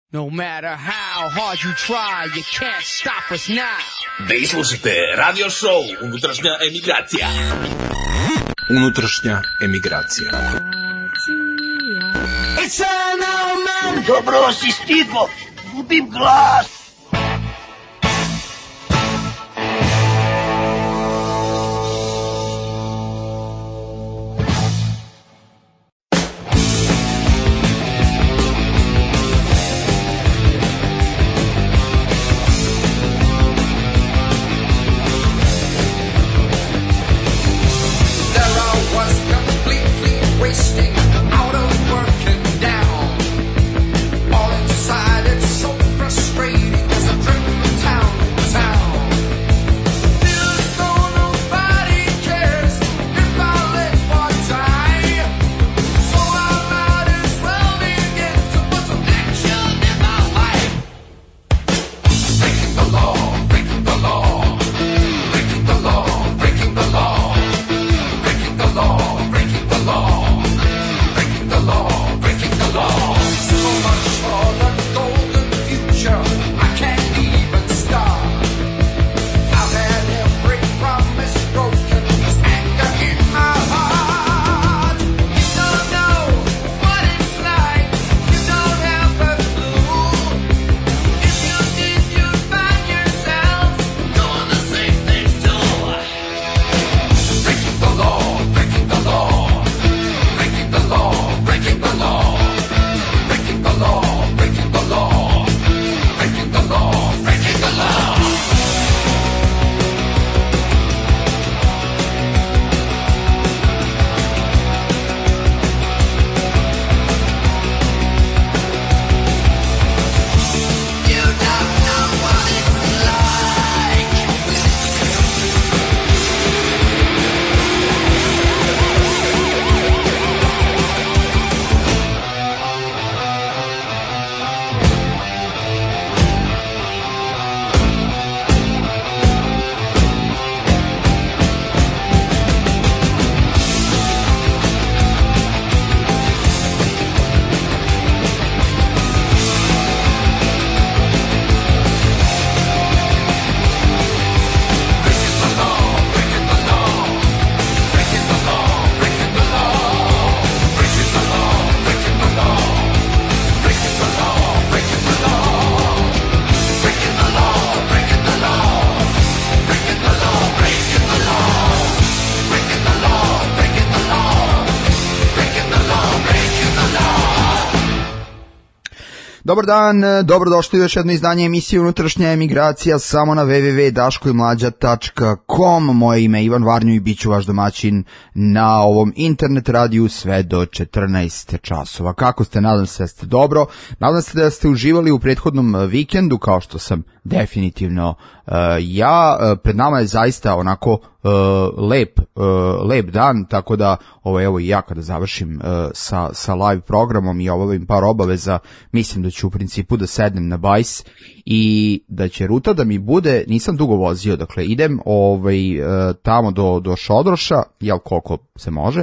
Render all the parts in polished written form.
No matter how hard you try, you can't stop us now. Vi slušate radio show Unutrašnja emigracija. Unutrašnja emigracija. It's an old man. Dobro si stigo, gubim glas. Dobar dan, dobrodošli u još jedno izdanje emisije Unutrašnja emigracija samo na www.daškoimlađa.com. Moje ime je Ivan Varnju i bit ću vaš domaćin na ovom internet radiju sve do 14 časova. Kako ste? Nadam se da ste dobro. Nadam se da ste uživali u prethodnom vikendu, kao što sam definitivno ja. Pred nama je zaista onako lep dan, tako da evo i ja kada završim sa live programom i obavim par obaveza, mislim da ću u principu da sednem na bajs i da će ruta da mi bude, nisam dugo vozio, dakle idem tamo do Šodroša, jel koliko se može,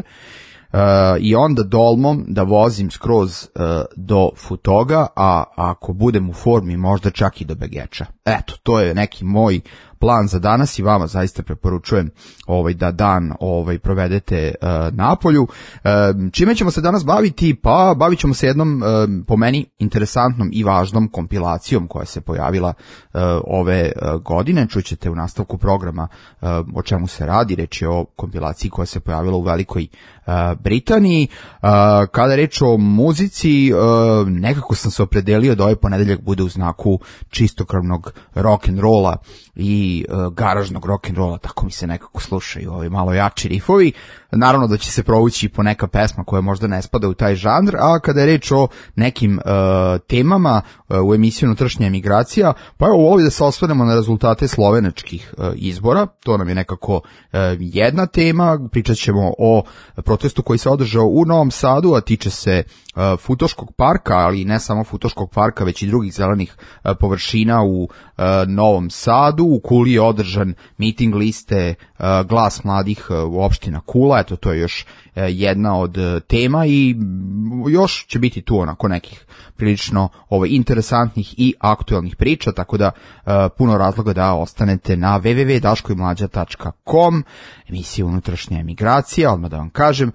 i onda dolmom da vozim skroz do Futoga, a ako budem u formi možda čak i do Begeča. Eto, to je neki moj plan za danas i vama zaista preporučujem da dan provedete napolju. Čime ćemo se danas baviti? Pa bavit ćemo se jednom po meni interesantnom i važnom kompilacijom koja se pojavila ove godine. Čućete u nastavku programa o čemu se radi. Reč je o kompilaciji koja se pojavila u Velikoj Britaniji. Kada je reč o muzici, nekako sam se opredelio da ovaj ponedeljak bude u znaku čistokrvnog rock'n'rolla i garažnog rock'n'rolla, tako mi se nekako slušaju ovi malo jači rifovi. Naravno da će se provući po neka pesma koja možda ne spada u taj žanr, a kada je reč o nekim temama u emisiji Unutrašnja emigracija, pa evo ovdje da se osvrnemo na rezultate slovenačkih izbora, to nam je nekako jedna tema. Pričat ćemo o protestu koji se održao u Novom Sadu, a tiče se Futoškog parka, ali ne samo Futoškog parka, već i drugih zelenih površina u Novom Sadu. U Kuli je održan miting liste Glas mladih u opština Kula. eto, to je još jedna od tema i još će biti tu onako nekih prilično interesantnih i aktuelnih priča, tako da puno razloga da ostanete na www.daškoimlađa.com, emisija Unutrašnja emigracija, odmah da vam kažem,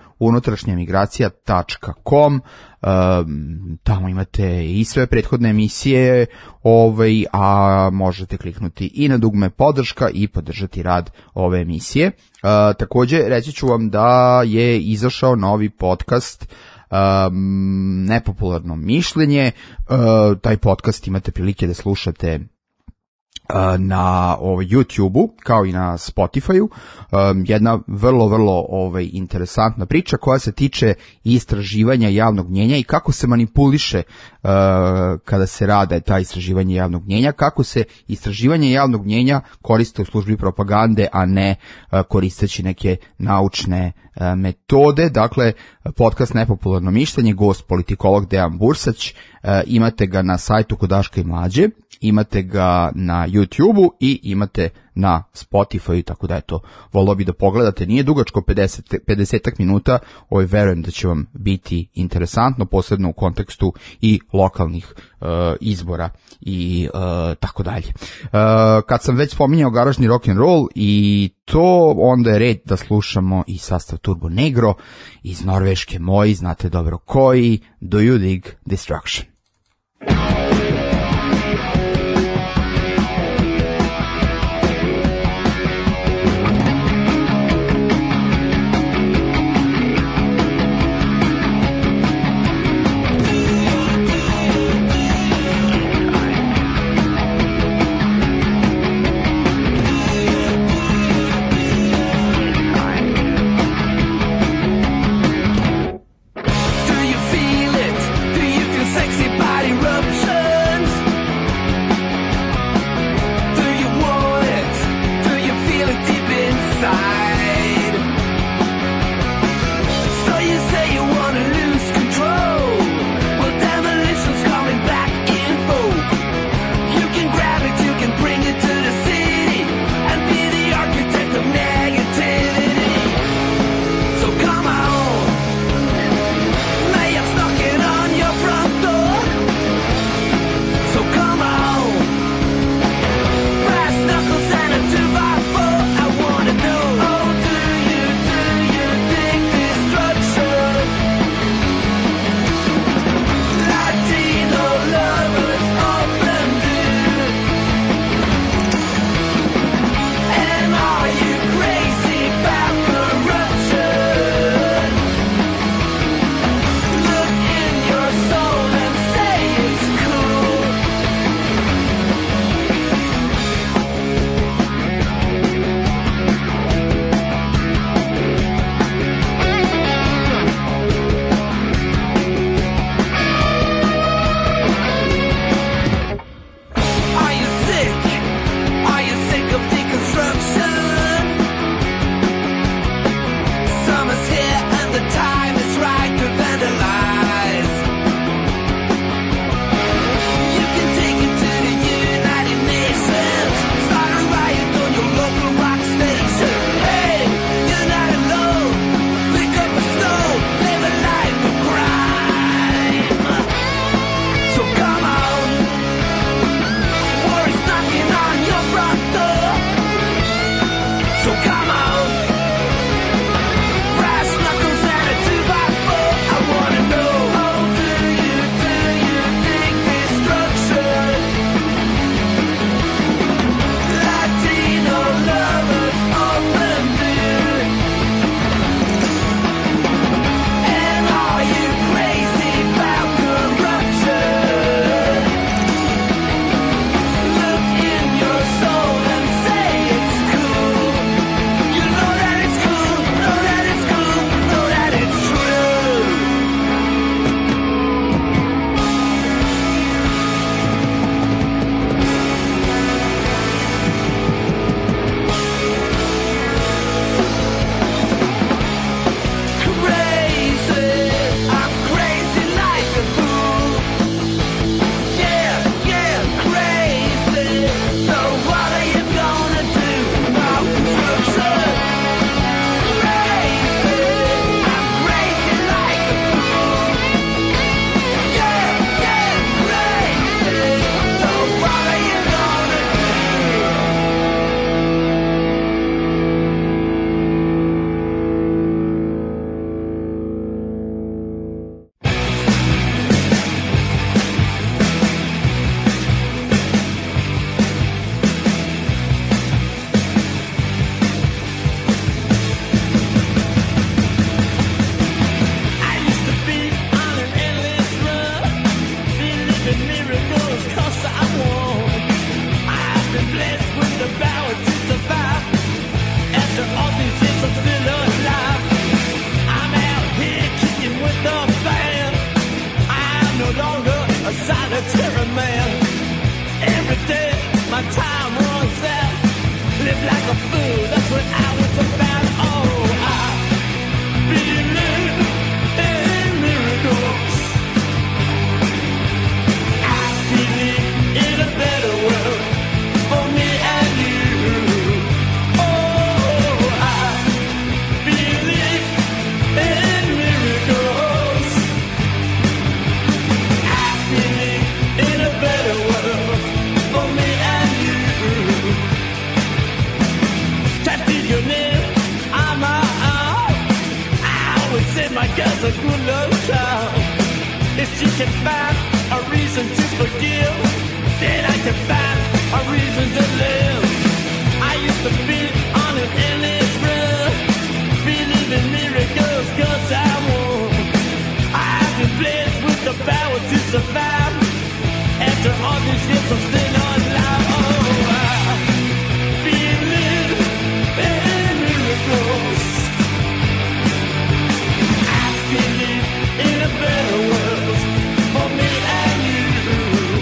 unutrašnjaemigracija.com, tamo imate i sve prethodne emisije, a možete kliknuti i na dugme podrška i podržati rad ove emisije. Takođe, reći ću vam da je izašao novi podcast Nepopularno mišljenje. Taj podcast imate prilike da slušate na YouTube-u kao i na Spotify-u. Jedna vrlo interesantna priča koja se tiče istraživanja javnog mnjenja i kako se manipuliše kada se rade ta istraživanje javnog mnjenja, kako se istraživanje javnog mnjenja koriste u službi propagande, a ne koristeći neke naučne metode. Dakle, podcast Nepopularno mišljenje, gost politikolog Dejan Bursać, imate ga na sajtu kod Daška i Mlađe, imate ga na YouTube-u i imate na Spotify, tako da eto, volio bi da pogledate, nije dugačko, 50 minuta, verujem da će vam biti interesantno, posebno u kontekstu i lokalnih izbora i tako dalje. Kad sam već spominjao garažni rock'n'roll i to, onda je red da slušamo i sastav Turbo Negro iz Norveške, moji, znate dobro koji, Do You Dig Destruction. Sexy man. Every day my time runs out. Live like a fool, that's what I was about. Oh, I believe in miracles. I believe in a better world for me and you. Oh, I believe in miracles. I believe in a better world for me and you. Tattoo your name on my arm. I always said my girl's a good love child. If she can find a reason to forgive, then I can find a reason to live. I used to be on an endless run, believe in miracles 'cause I won. I've been blessed with the power to survive. After all these years I'm still alive. Oh, I believe in miracles. I believe in a better world for me and you.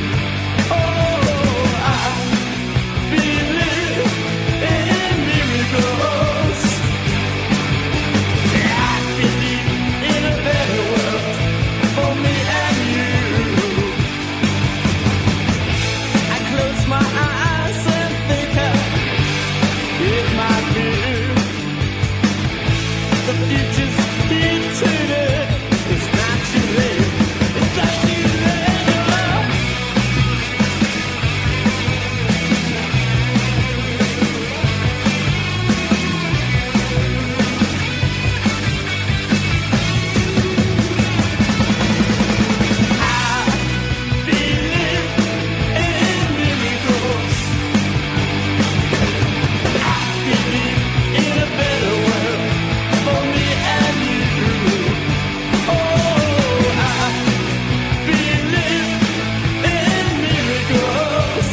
Oh, I believe in miracles. I believe in a better world for me and you. I close my eyes and think it might be. The future's here today. It's not too late. It's not too late. I believe in miracles. I believe in a better world for me and you. Oh, I believe in miracles.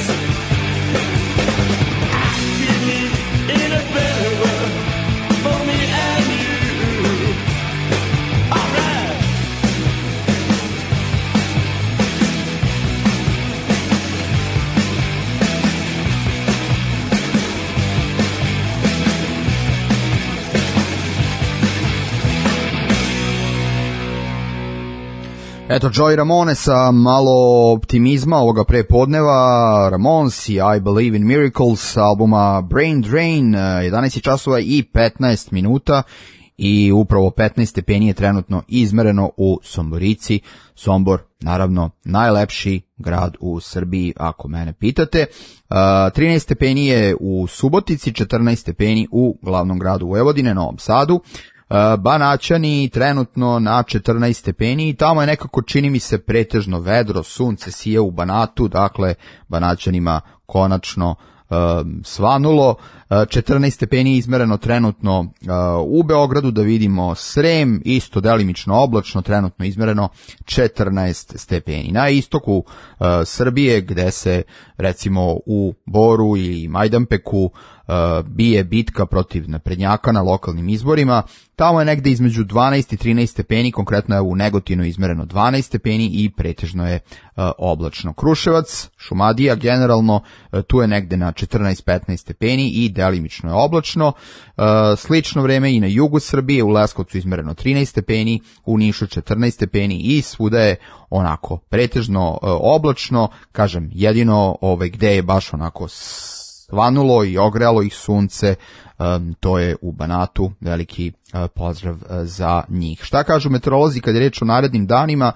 I believe in a better world for me and you. All right. Eto, Joey Ramone sa malo optimizma ovoga prepodneva. Ramones i I Believe in Miracles, albuma Brain Drain, 11 časova i 15 minuta i upravo 15 stepeni je trenutno izmereno u Somborici. Sombor, naravno, najlepši grad u Srbiji, ako mene pitate. 13 stepeni je u Subotici, 14 stepeni u glavnom gradu Vojvodine, Novom Sadu. Banaćani trenutno na 14 stepeni i tamo je nekako, čini mi se, pretežno vedro, sunce sije u Banatu, dakle Banaćanima konačno svanulo. 14 stepeni izmereno trenutno u Beogradu, da vidimo Srem, isto delimično oblačno, trenutno izmereno 14 stepeni. Na istoku Srbije, gde se recimo u Boru i Majdanpeku bije bitka protiv naprednjaka na lokalnim izborima, tamo je negde između 12 i 13 stepeni, konkretno je u Negotinu izmereno 12 stepeni i pretežno je oblačno. Kruševac, Šumadija, generalno tu je negde na 14-15 stepeni i delimično je oblačno. Slično vreme i na jugu Srbije, u Leskovcu izmereno 13 stepeni, u Nišu 14 stepeni i svuda je onako pretežno oblačno, kažem, jedino gde je baš onako svanulo i ogrelo ih sunce, to je u Banatu. Veliki pozdrav za njih. Šta kažu meteorolozi kad je reč o narednim danima?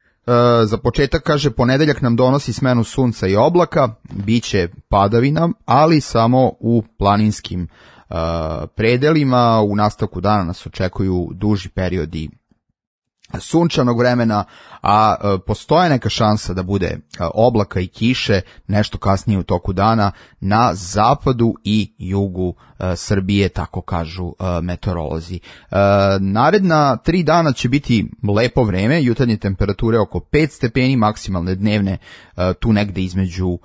Za početak, kaže, ponedeljak nam donosi smenu sunca i oblaka, biće padavina, ali samo u planinskim predelima. U nastavku dana nas očekuju duži periodi sunčanog vremena, a postoje neka šansa da bude oblaka i kiše nešto kasnije u toku dana na zapadu i jugu Srbije, tako kažu meteorolozi. Naredna 3 dana će biti lepo vreme, jutarnje temperature oko 5 stepeni, maksimalne dnevne tu negde između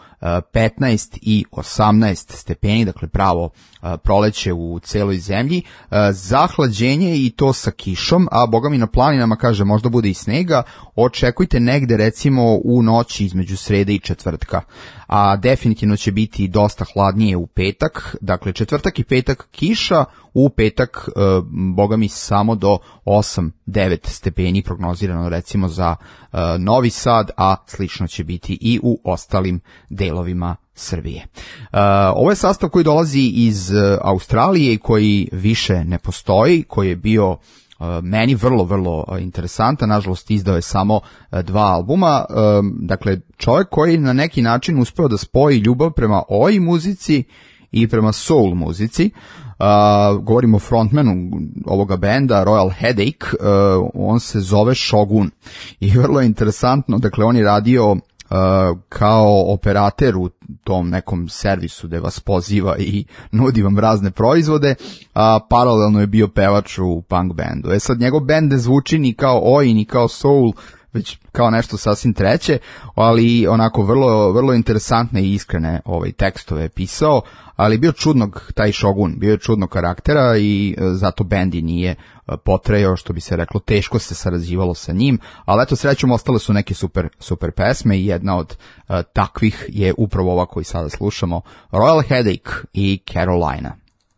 15 i 18 stepeni, dakle pravo proleće u celoj zemlji. Zahlađenje i to sa kišom, a boga mi na planinama, kaže kaže možda bude i snega, očekujte negde recimo u noći između srede i četvrtka, a definitivno će biti dosta hladnije u petak, dakle četvrtak i petak kiša, u petak boga mi samo do 8-9 stepeni prognozirano recimo za Novi Sad, a slično će biti i u ostalim delovima Srbije. Ovo je sastav koji dolazi iz Australije i koji više ne postoji, koji je bio meni vrlo, vrlo interesantan, nažalost izdao je samo 2 albuma, dakle čovjek koji na neki način uspeo da spoji ljubav prema oi muzici i prema soul muzici. Govorimo o frontmanu ovoga benda, Royal Headache, on se zove Shogun i vrlo je interesantno, dakle on je radio kao operater u tom nekom servisu gde vas poziva i nudi vam razne proizvode, a paralelno je bio pevač u punk bandu. Sad njegov bend ne zvuči ni kao oi, ni kao soul, već kao nešto sasvim treće, ali onako vrlo interesantne i iskrene tekstove je pisao, ali bio čudnog taj Shogun, bio je čudnog karaktera i zato bend i nije potrajao, što bi se reklo, teško se sarađivalo sa njim, ali eto srećom ostale su neke super pesme i jedna od takvih je upravo ova koju sada slušamo, Royal Headache i Carolina.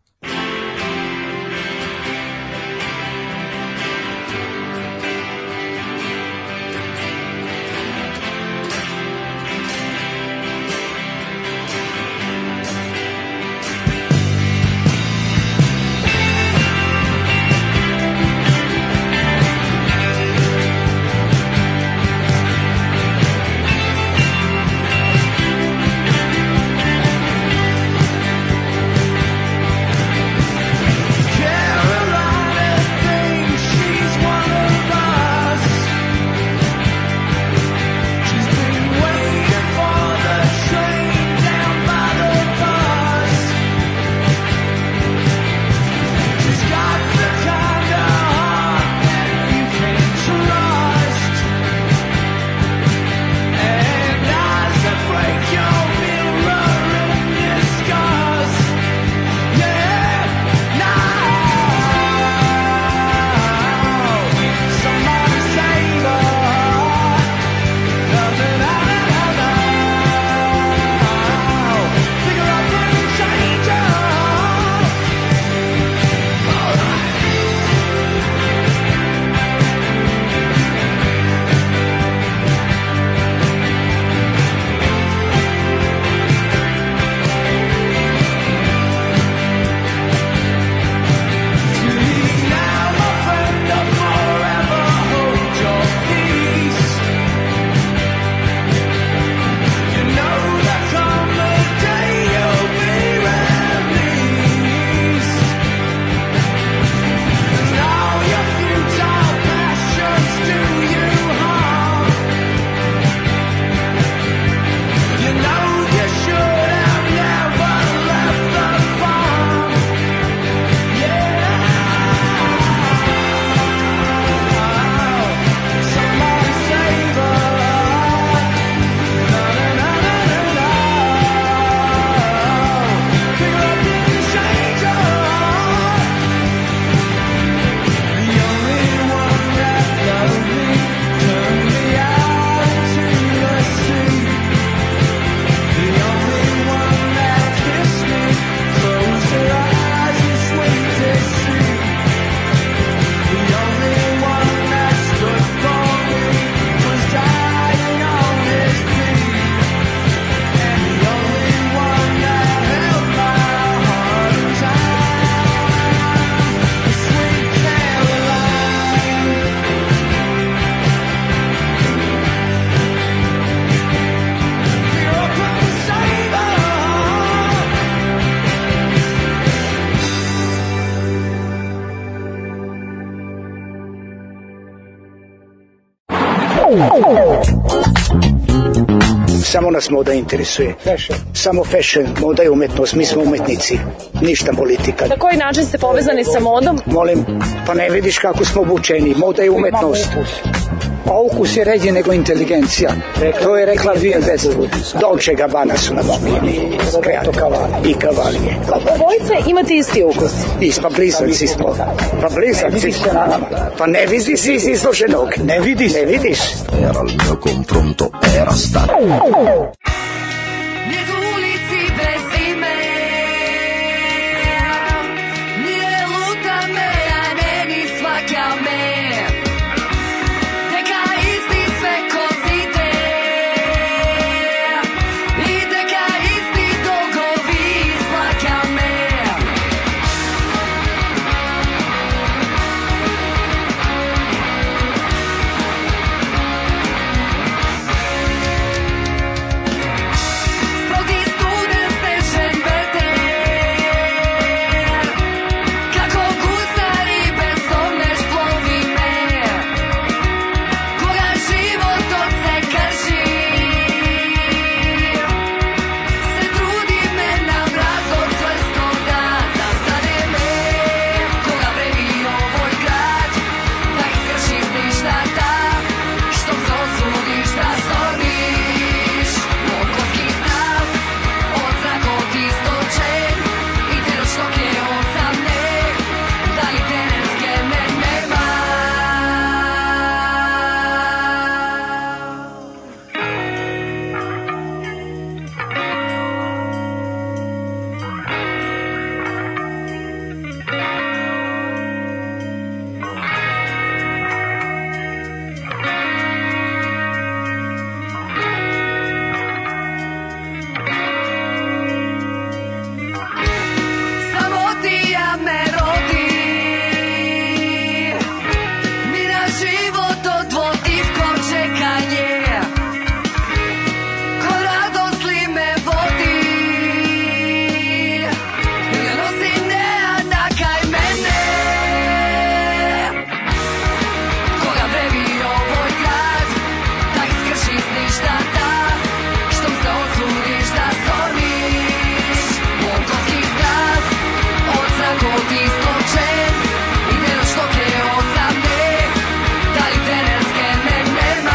Samo nas moda interesuje. Fashion. Samo fashion, moda je umetnost, mi smo umetnici, ništa politika. Na koji način ste povezani sa modom? Molim, pa ne vidiš kako smo obučeni, moda je umetnost. A ukus je ređe nego inteligencija. To je rekla Violbez. Dolce Gabbana su na bokini. Creato Cavalli i Cavalli. Obojice imate isti ukus. Pa blizanci smo. Pa blizanci smo. Pa ne vidiš iz izloženog. Ne vidiš. Era il mio confronto, era stato. Niz ulici bez ime, nije luta me, a ne ni svaka me. Neka isti sve kozite i neka isti dolgovi svaka me. Sproti student stečen veter, kako gusari bezdomne šplovi me. Koga život od se krši, se trudi me na mraz od čvrstog da zastane me. Koga vrevi ovoj grad, da iskršiš ništa ta, što se osudiš da zorniš. Mokovski stav, od zrakot istočen, i telo štok je osamne, da li terenske me nema. Samotija me rodi, mi na život odvodi v ko čekanje. Ko radost li me vodi, ili nosi neada kaj mene. Koga vrevi ovoj grad, da iskršiš ništa ta, što se osudiš da zorniš. Mokovski stav, od zrakot istočen, i telo štok je osamne, da li terenske me nema.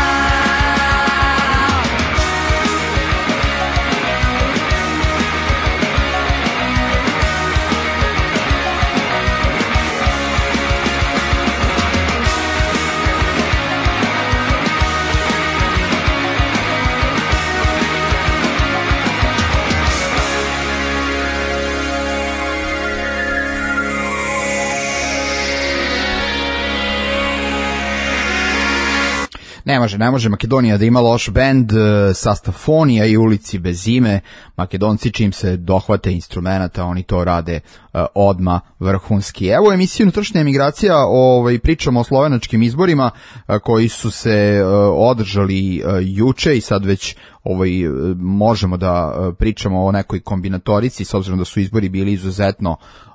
Ne može Makedonija da ima loš bend, Sastafonija i Ulici bez ime. Makedonci čim se dohvate instrumenata, oni to rade odma vrhunski. Evo emisiju Unutrašnja emigracija, pričamo o slovenačkim izborima koji su se održali juče i sad već možemo da pričamo o nekoj kombinatorici s obzirom da su izbori bili izuzetno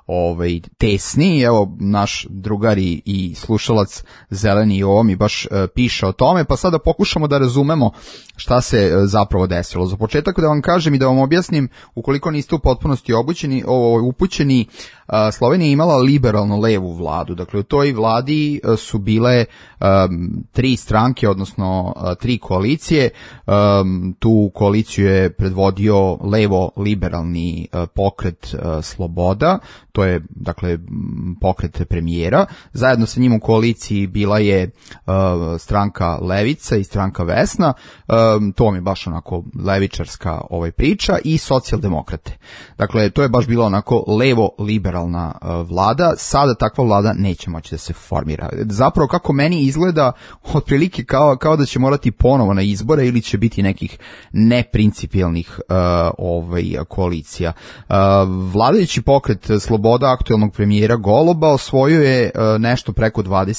tesni. Evo naš drugar i slušalac Zeleni Jovo mi baš piše o tome, pa sada pokušamo da razumemo šta se zapravo desilo. Za početak da vam kažem i da vam objasnim, ukoliko niste u potpunosti upućeni, Slovenija je imala liberalno levu vladu. Dakle, u toj vladi su bile tri stranke, odnosno tri koalicije. Tu koaliciju je predvodio levo-liberalni pokret Sloboda, to je, dakle, pokret premijera. Zajedno sa njim u koaliciji bila je stranka Levica i stranka Vesna, to vam je baš onako levičarska priča, i socijaldemokrate. Dakle, to je baš bila onako levo-liberalna vlada. Sada takva vlada neće moći da se formira. Zapravo, kako meni izgleda, otprilike kao da će morati ponovo na izbore ili će biti nekih neprincipijelnih koalicija. Vladajući pokret Sloboda aktuelnog premijera Goloba osvojio je nešto preko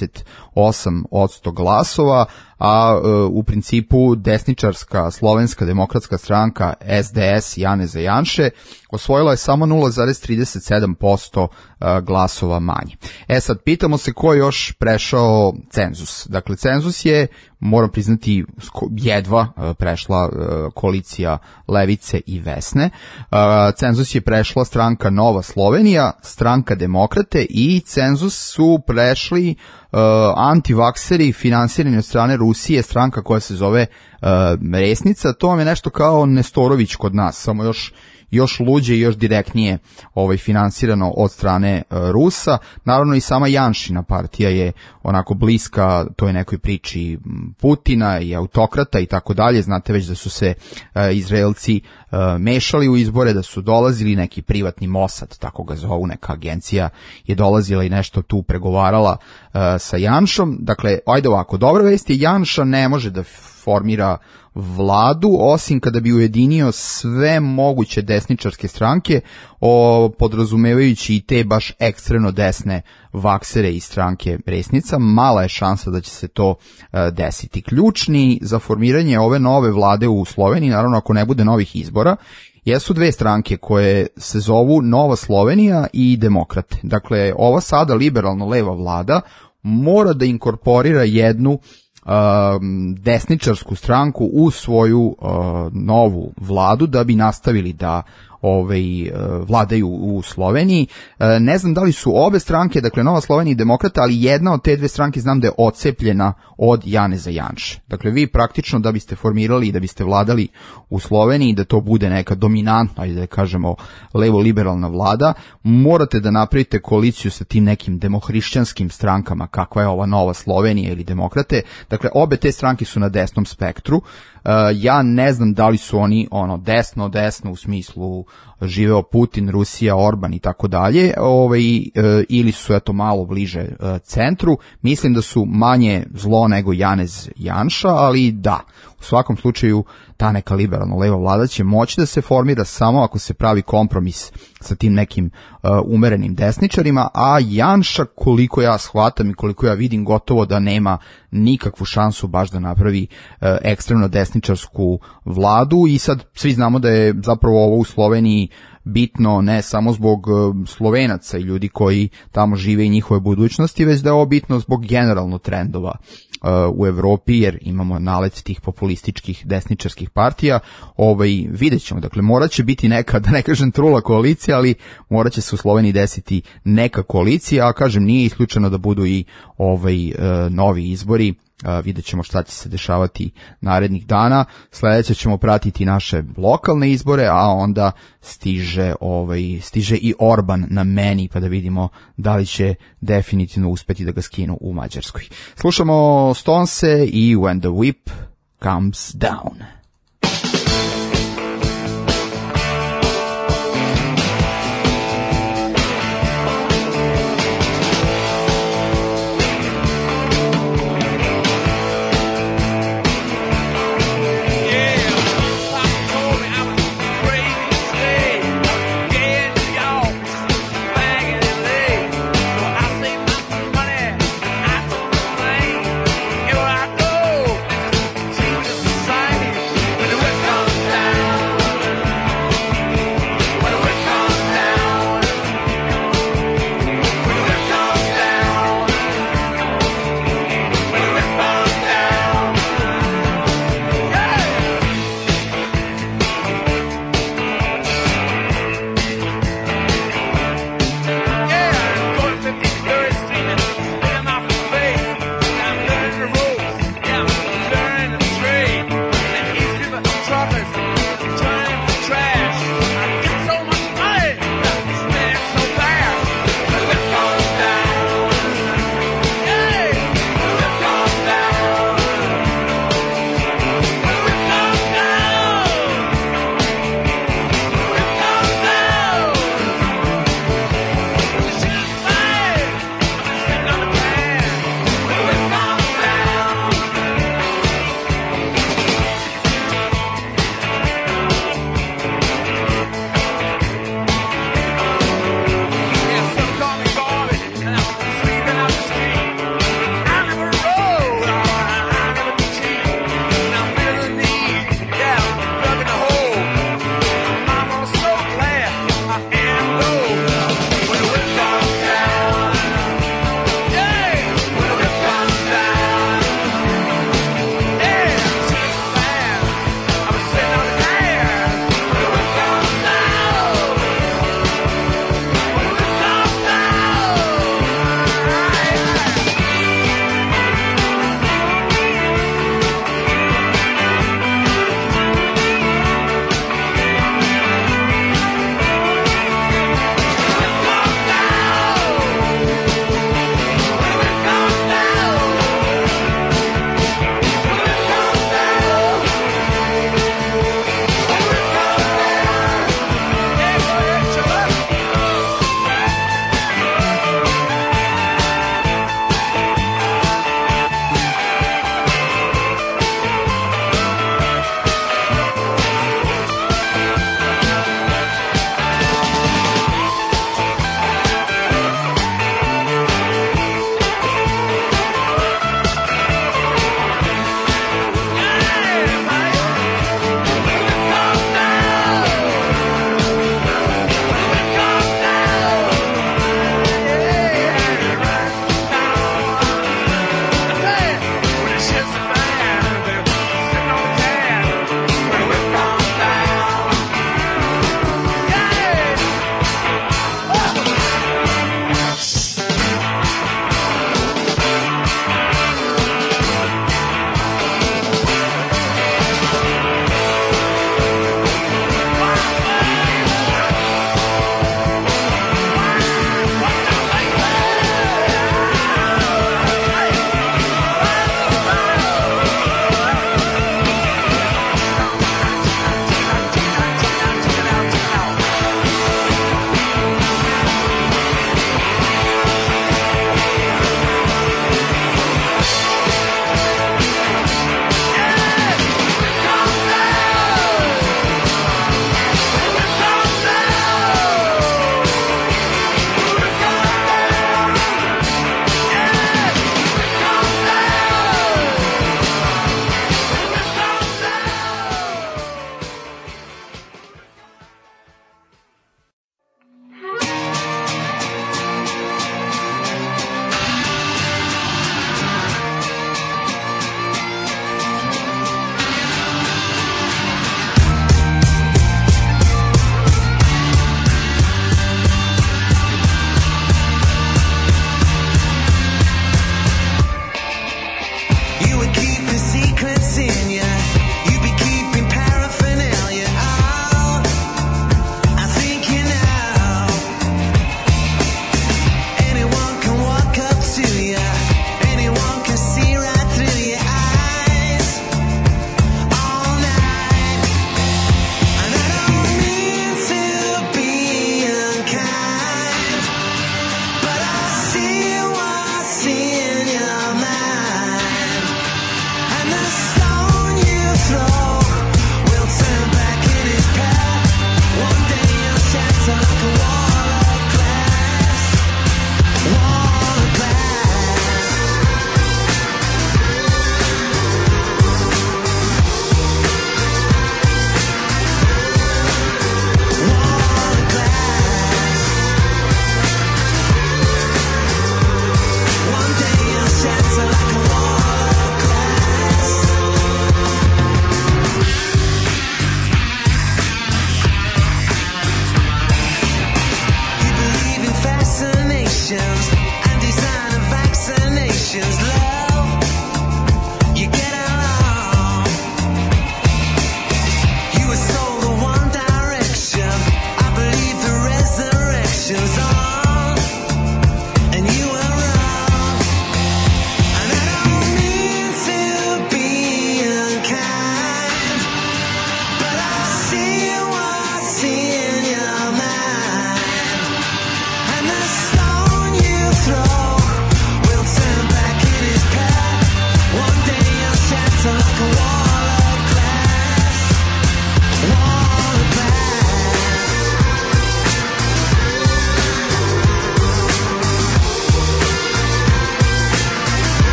28% glasova, a u principu desničarska slovenska demokratska stranka SDS Janeza Janše osvojila je samo 0,37% glasova manje. Sad pitamo se ko je još prešao cenzus. Dakle, cenzus je, moram priznati, jedva prešla koalicija Levice i Vesne. Cenzus je prešla stranka Nova Slovenija, stranka Demokrate, i cenzus su prešli antivakseri finansirani od strane Rusije, stranka koja se zove Resnica. To vam je nešto kao Nestorović kod nas, samo još luđe i još direktnije finansirano od strane Rusa. Naravno i sama Janšina partija je onako bliska toj nekoj priči Putina i autokrata i tako dalje. Znate već da su se Izraelci mešali u izbore, da su dolazili neki privatni Mossad, tako ga zovu, neka agencija je dolazila i nešto tu pregovarala sa Janšom. Dakle, ajde ovako, dobra vest je Janša ne može da formira vladu, osim kada bi ujedinio sve moguće desničarske stranke, podrazumevajući i te baš ekstremno desne vaksere iz stranke Resnica. Mala je šansa da će se to desiti. Ključni za formiranje ove nove vlade u Sloveniji, naravno ako ne bude novih izbora, jesu dve stranke koje se zovu Nova Slovenija i Demokrate. Dakle, ova sada liberalno-leva vlada mora da inkorporira jednu desničarsku stranku u svoju novu vladu da bi nastavili da vladaju u Sloveniji. Ne znam da li su obe stranke, dakle Nova Slovenija i Demokrata, ali jedna od te dve stranke znam da je odcepljena od Janeza Janše. Dakle, vi praktično da biste formirali i da biste vladali u Sloveniji, da to bude neka dominantna, ajde da kažemo, levo-liberalna vlada, morate da napravite koaliciju sa tim nekim demohrišćanskim strankama, kakva je ova Nova Slovenija ili Demokrate. Dakle, obe te stranke su na desnom spektru. Ja ne znam da li su oni desno u smislu živeo Putin, Rusija, Orban i tako dalje, ili su eto malo bliže centru. Mislim da su manje zlo nego Janez Janša, ali da, u svakom slučaju ta neka liberalno leva vlada će moći da se formira samo ako se pravi kompromis sa tim nekim umerenim desničarima, a Janša, koliko ja shvatam i koliko ja vidim, gotovo da nema nikakvu šansu baš da napravi ekstremno desničarsku vladu. I sad svi znamo da je zapravo ovo u Sloveniji bitno ne samo zbog Slovenaca i ljudi koji tamo žive i njihove budućnosti, već da je ovo bitno zbog generalno trendova u Evropi, jer imamo nalet tih populističkih desničarskih partija. Vidjet ćemo, dakle morat će biti neka, da ne kažem trula koalicija, ali morat će se u Sloveniji desiti neka koalicija, a kažem nije isključeno da budu i novi izbori. Vidjet ćemo šta će se dešavati narednih dana. Sledeće ćemo pratiti naše lokalne izbore, a onda stiže i Orban na meni, pa da vidimo da li će definitivno uspeti da ga skinu u Mađarskoj. Slušamo Stonese i When the Whip Comes Down. Society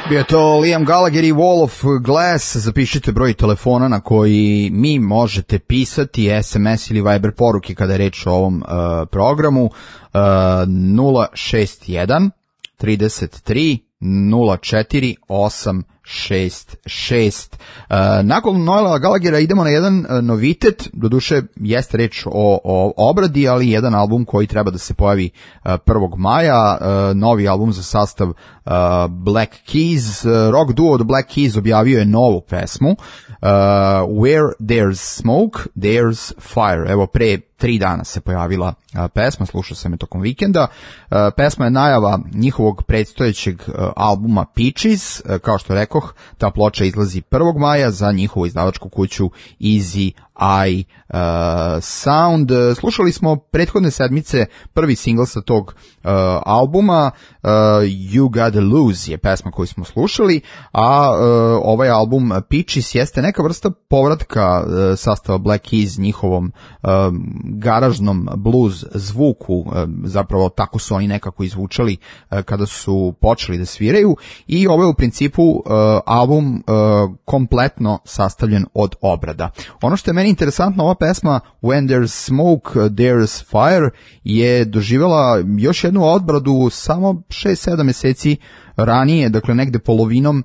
Bio to Liam Gallagher i Wall of Glass. Zapišite broj telefona na koji mi možete pisati SMS ili Viber poruke kada je reč o ovom programu. 061 33 04 866. Nakon Noela Gallaghera idemo na jedan novitet, doduše jeste reč o obradi, ali jedan album koji treba da se pojavi 1. maja, novi album za sastav Black Keys. Rock duo The Black Keys objavio je novu pesmu, Where There's Smoke, There's Fire. Evo, pre 3 dana se pojavila pesma, slušao sam je tokom vikenda. Pesma je najava njihovog predstojećeg albuma Peaches. Kao što rekoh, ta ploča izlazi 1. maja za njihovu izdavačku kuću Easy Eye Sound. Slušali smo prethodne sedmice prvi singl sa tog albuma, You Gotta Lose je pesma koju smo slušali, a ovaj album Peaches jeste neka vrsta povratka sastava Black Keys njihovom garažnom blues zvuku, zapravo tako su oni nekako izvučali kada su počeli da sviraju, i ovo je u principu album kompletno sastavljen od obrada. Ono što je meni interesantno, ova pesma When There's Smoke, There's Fire je doživjela još jednu obradu samo 6-7 meseci ranije, dakle negde polovinom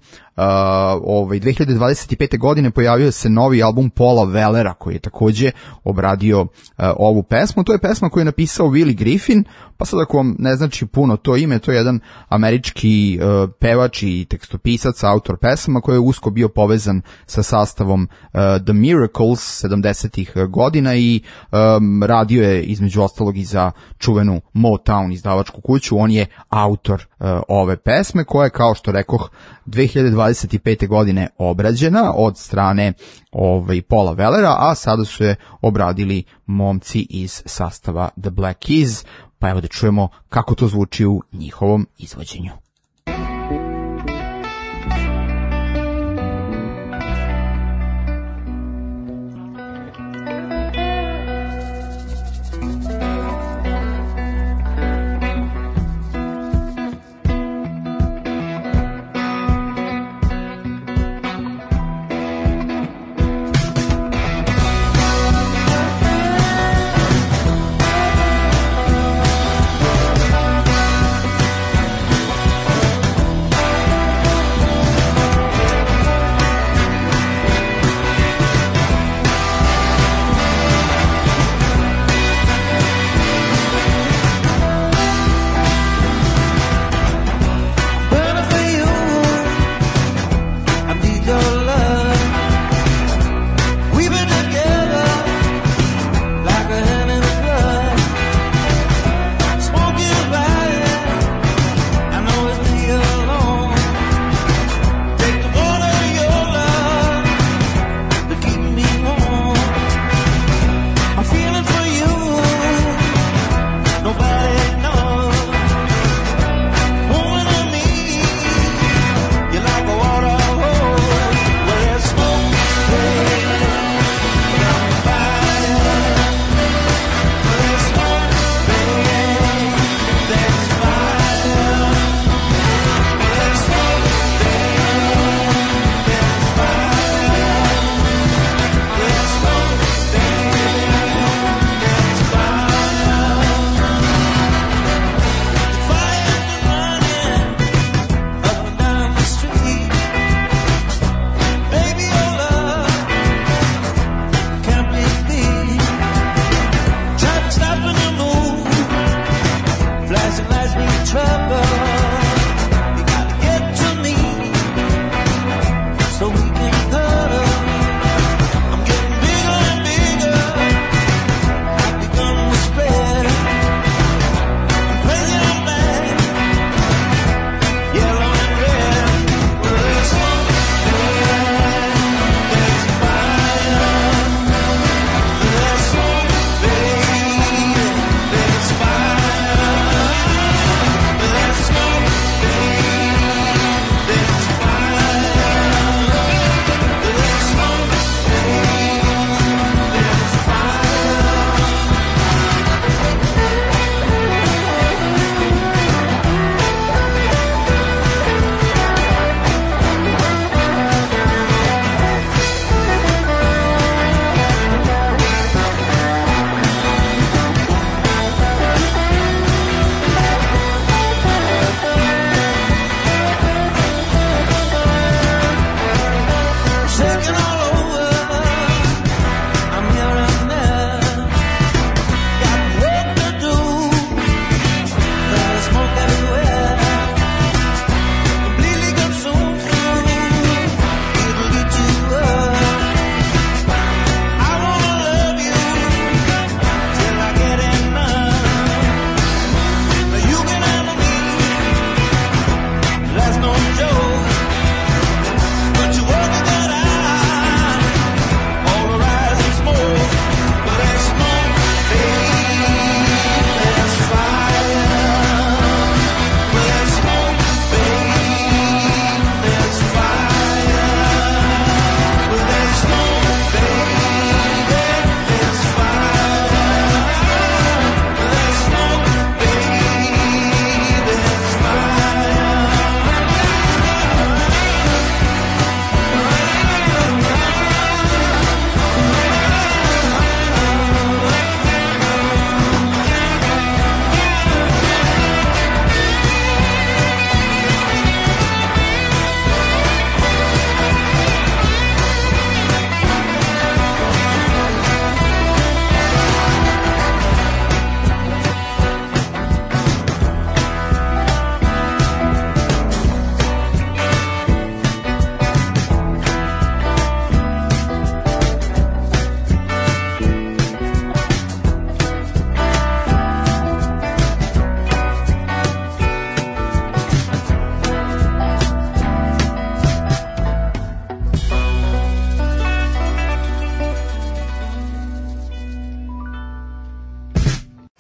2025. godine pojavio se novi album Paula Wellera koji je takođe obradio ovu pesmu. To je pesma koju je napisao Willie Griffin, pa sad ako vam ne znači puno to ime, to je jedan američki pevač i tekstopisac, autor pesama koji je usko bio povezan sa sastavom The Miracles 70-ih godina i radio je između ostalog i za čuvenu Motown izdavačku kuću. On je autor ove pesme koja je, kao što rekoh, 2025. godine obrađena od strane Paula Wellera, a sada su je obradili momci iz sastava The Black Keys, pa evo da čujemo kako to zvuči u njihovom izvođenju.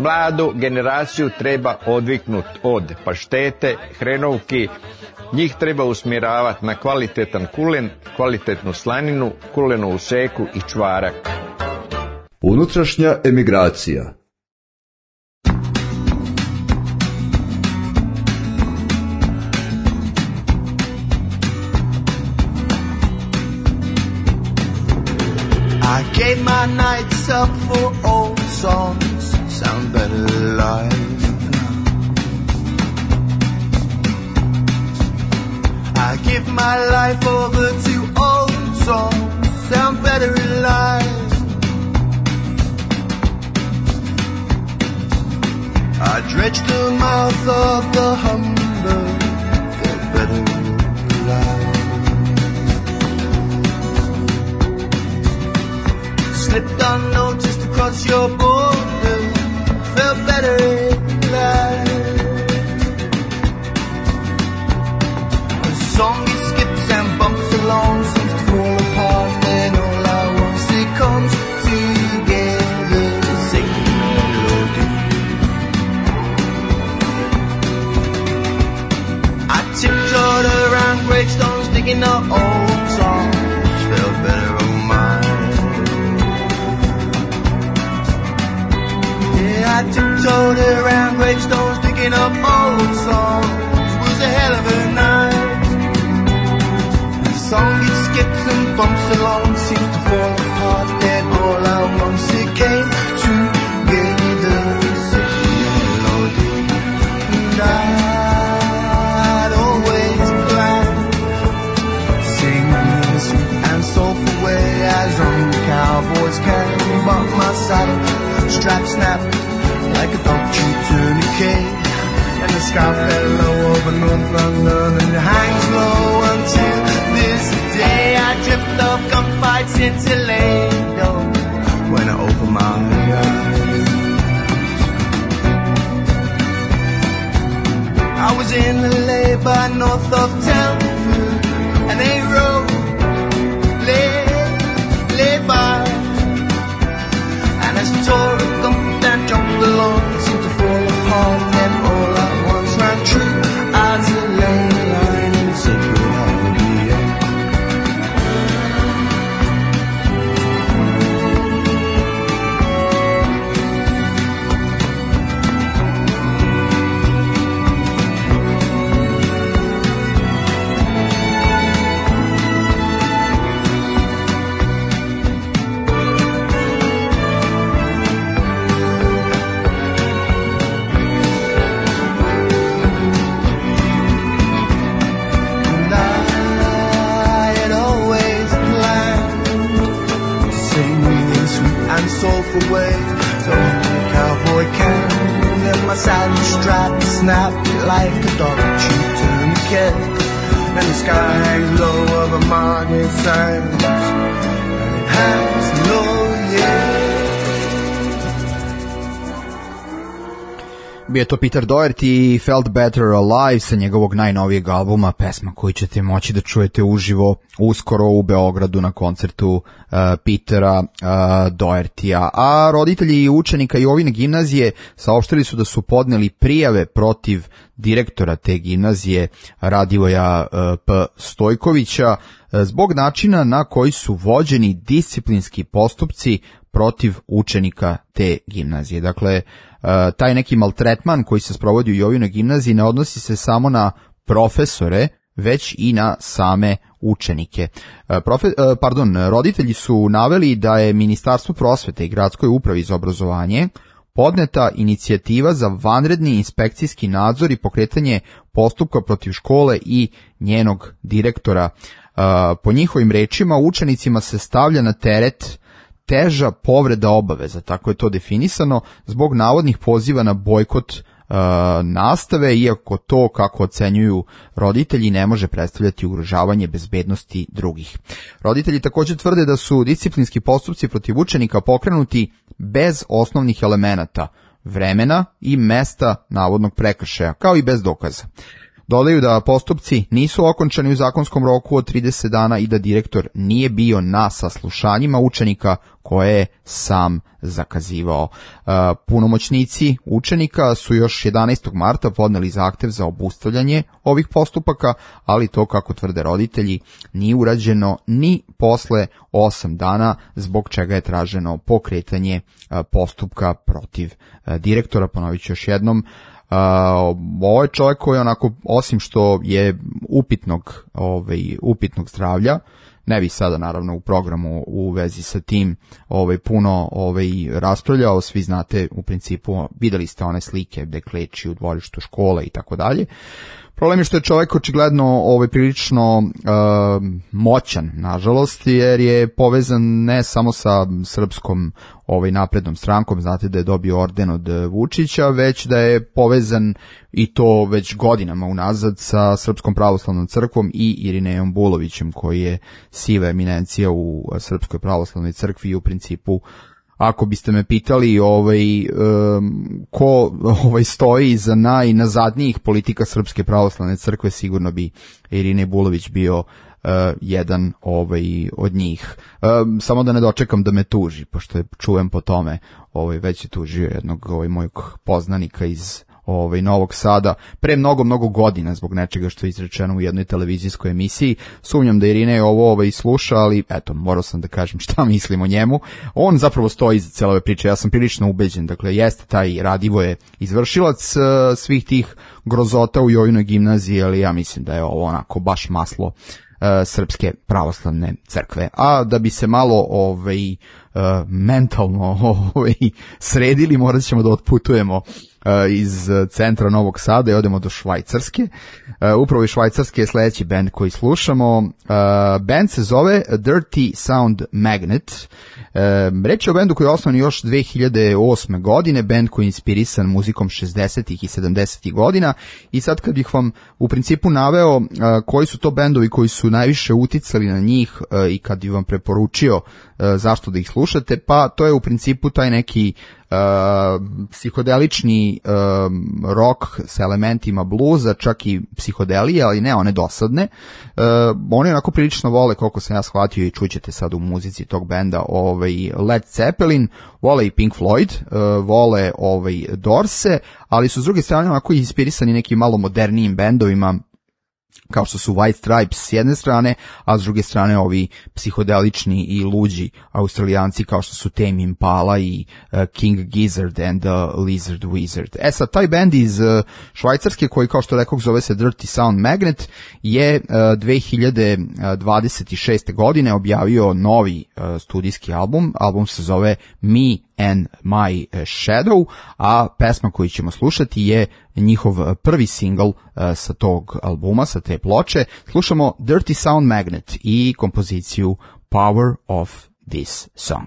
mladu generaciju treba odviknuti od paštete, hrenovki, njih treba usmjeravati na kvalitetan kulen, kvalitetnu slaninu, kulenu u seku i čvarak. Unutrašnja emigracija. I gave my nights up for old songs, sound better live now. I give my life over to old songs, sound better alive. I dredged the mouth of the Humber, felt better alive. Slipped unnoticed across your border, felt better alive. A song it skips and bumps along, seems to fall apart, then all at once it comes together to sing a melody. I tiptoed around gravestones, digging up old songs, felt better on mine. I tiptoed around gravestones, digging up old songs. It was a hell of a night. The song it skips and bumps along, seems to fall apart, then all at once it came together, sing a melody. And I'd always planned singing the sweet and soulful way as only cowboys can. But my saddle strap snapped like a dog chewed tourniquet, and the sky fell low over North London and it hangs low until this day. I dripped off gunfights in Toledo when I opened my eyes. I was in LA by north of Telford, and they rode lay by, and as the tour and jumped along, seemed to fall apart, then all at once ran true as a lane line in sacred Arabia. Soulful way, so only a cowboy can. Then my saddle strap snapped like a dog chewed tourniquet, and the sky hangs low over Margate Sands, and it hangs low, yeah. Bio je to Peter Doherty i Felt Better Alive sa njegovog najnovijeg albuma, pesma koju ćete moći da čujete uživo uskoro u Beogradu na koncertu Petera Dohertya. A roditelji učenika Jovine gimnazije saopštili su da su podneli prijave protiv direktora te gimnazije Radivoja P. Stojkovića zbog načina na koji su vođeni disciplinski postupci protiv učenika te gimnazije. Dakle, taj neki maltretman koji se sprovodi u Jovinoj gimnaziji ne odnosi se samo na profesore, već i na same učenike. Roditelji su naveli da je Ministarstvo prosvete i Gradskoj upravi za obrazovanje podneta inicijativa za vanredni inspekcijski nadzor i pokretanje postupka protiv škole i njenog direktora. Po njihovim rečima, učenicima se stavlja na teret teža povreda obaveza, tako je to definisano, zbog navodnih poziva na bojkot nastave, iako to, kako ocenjuju roditelji, ne može predstavljati ugrožavanje bezbednosti drugih. Roditelji također tvrde da su disciplinski postupci protiv učenika pokrenuti bez osnovnih elemenata, vremena i mesta navodnog prekršaja, kao i bez dokaza. Dodaju da postupci nisu okončani u zakonskom roku od 30 dana i da direktor nije bio na saslušanjima učenika koje je sam zakazivao. Punomoćnici učenika su još 11. marta podneli zahtev za obustavljanje ovih postupaka, ali to, kako tvrde roditelji, nije urađeno ni posle 8 dana, zbog čega je traženo pokretanje postupka protiv direktora. Ponovit ću još jednom, ovo je čovjek koji onako, osim što je upitnog zdravlja, ne bi sada naravno u programu u vezi sa tim puno raspravljao, svi znate u principu, videli ste one slike gde kleči u dvorištu škole i tako dalje. Problem je što je čovjek očigledno prilično moćan, nažalost, jer je povezan ne samo sa srpskom naprednom strankom, znate da je dobio orden od Vučića, već da je povezan, i to već godinama unazad, sa Srpskom pravoslavnom crkvom i Irinejom Bulovićem, koji je siva eminencija u Srpskoj pravoslavnoj crkvi i u principu, ako biste me pitali ko stoji iza najnazadnijih politika Srpske pravoslavne crkve, sigurno bi Irinej Bulović bio jedan od njih. Samo da ne dočekam da me tuži, pošto je čujem po tome, već je tužio jednog mojeg poznanika iz Novog Sada pre mnogo godina zbog nečega što je izrečeno u jednoj televizijskoj emisiji. Sumnjam da Irine ovo i sluša, ali eto, morao sam da kažem šta mislim o njemu. On zapravo stoji iza cele ove priče, ja sam prilično ubeđen, dakle jeste taj Radivoje izvršilac svih tih grozota u Jojinoj gimnaziji, ali ja mislim da je ovo onako baš maslo Srpske pravoslavne crkve. A da bi se malo mentalno sredili, morat ćemo da otputujemo iz centra Novog Sada i odemo do Švajcarske. Upravo iz Švajcarske je sledeći bend koji slušamo. Bend se zove Dirty Sound Magnet. Reč je o bendu koji je osnovan još 2008. godine, bend koji je inspirisan muzikom 60. i 70. godina, i sad kad bih vam u principu naveo koji su to bendovi koji su najviše uticali na njih i kad bih vam preporučio zašto da ih slušate, pa to je u principu taj neki psihodelični rock sa elementima bluza, čak i psihodelije, ali ne one dosadne. Oni onako prilično vole, koliko sam ja shvatio i čućete sad u muzici tog benda, Led Zeppelin, vole i Pink Floyd, vole Dorse, ali su s druge strane onako inspirisani nekim malo modernijim bendovima, kao što su White Stripes s jedne strane, a s druge strane ovi psihodelični i luđi Australijanci kao što su Tame Impala i King Gizzard and the Lizard Wizard. Sad, taj band iz Švajcarske, koji kao što rekao zove se Dirty Sound Magnet, je 2026. godine objavio novi studijski album. Album se zove Me and My Shadow, a pesma koju ćemo slušati je njihov prvi singl sa tog albuma, sa te ploče. Slušamo Dirty Sound Magnet i kompoziciju Power of This Song.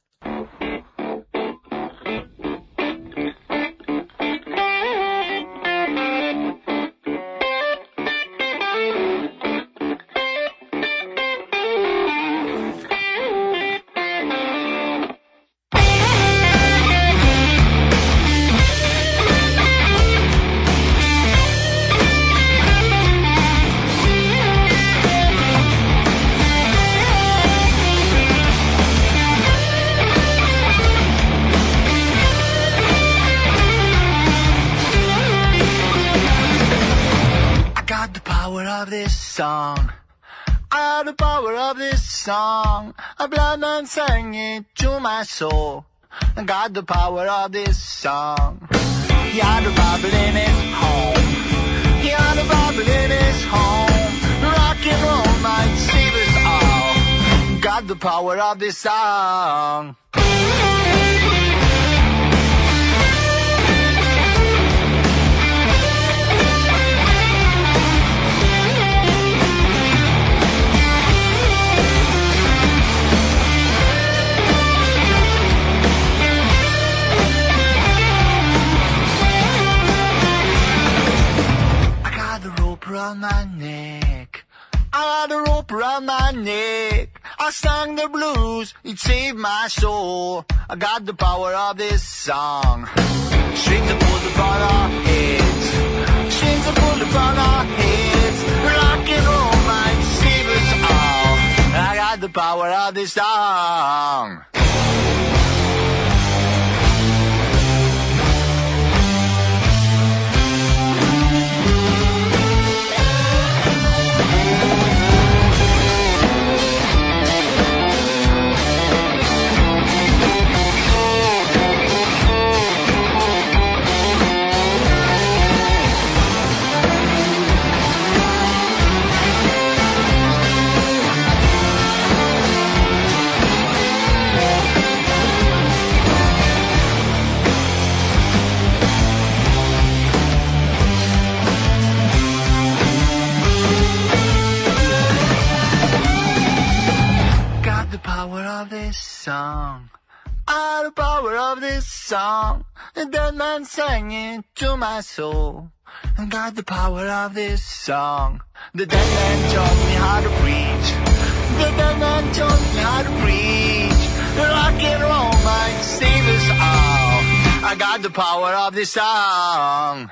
The power of this song, a blood man sang it to my soul. I got the power of this song. Yeah, the Bible in his home. Yeah, the Bible in his home. Rock and roll might save us all. Got the power of this song. Around my neck, I had a rope around my neck. I sang the blues, it saved my soul. I got the power of this song. Strings that pulled upon our heads, strings a bullet upon our heads. Rock and roll might save us all. I got the power of this song. Of this song, ah, the power of this song. The dead man sang it to my soul. I got the power of this song. The dead man taught me how to preach. The dead man taught me how to preach. Rock and roll might save us all. I got the power of this song.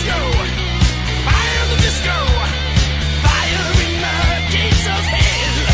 Fire in the gates of hell.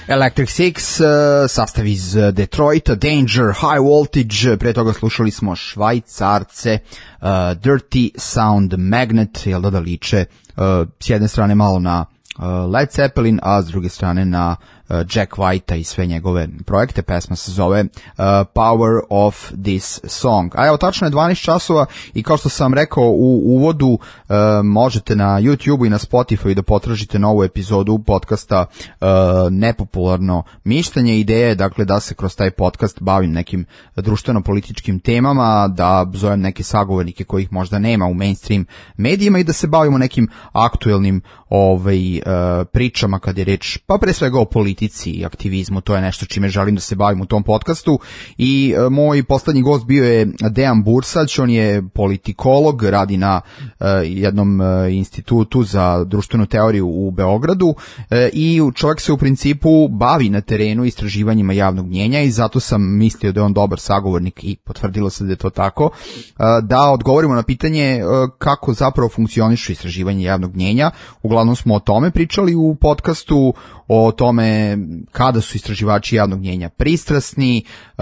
Electric Six, sastav iz Detroita, Danger, High Voltage, pre toga slušali smo Švajcarce, Dirty Sound Magnet, jel da liče s jedne strane malo na Led Zeppelin, a s druge strane na Jack White-a i sve njegove projekte. Pesma se zove Power of This Song. A evo, tačno je 12 časova i kao što sam rekao u uvodu, možete na YouTube i na Spotify da potražite novu epizodu podcasta Nepopularno mišljenje. Ideja je dakle da se kroz taj podcast bavim nekim društveno-političkim temama, da zovem neke sagovornike kojih možda nema u mainstream medijima i da se bavimo nekim aktuelnim pričama kad je reč, pa pre svega o politici i aktivizmu. To je nešto čime želim da se bavim u tom podcastu. I moj poslednji gost bio je Dejan Bursać, on je politikolog, radi na jednom institutu za društvenu teoriju u Beogradu i čovjek se u principu bavi na terenu istraživanjima javnog mnjenja i zato sam mislio da je on dobar sagovornik i potvrdilo se da je to tako, da odgovorimo na pitanje kako zapravo funkcionišu istraživanje javnog mnjenja. Uglavnom smo o tome pričali u podcastu, o tome kada su istraživači javnog mnjenja pristrasni,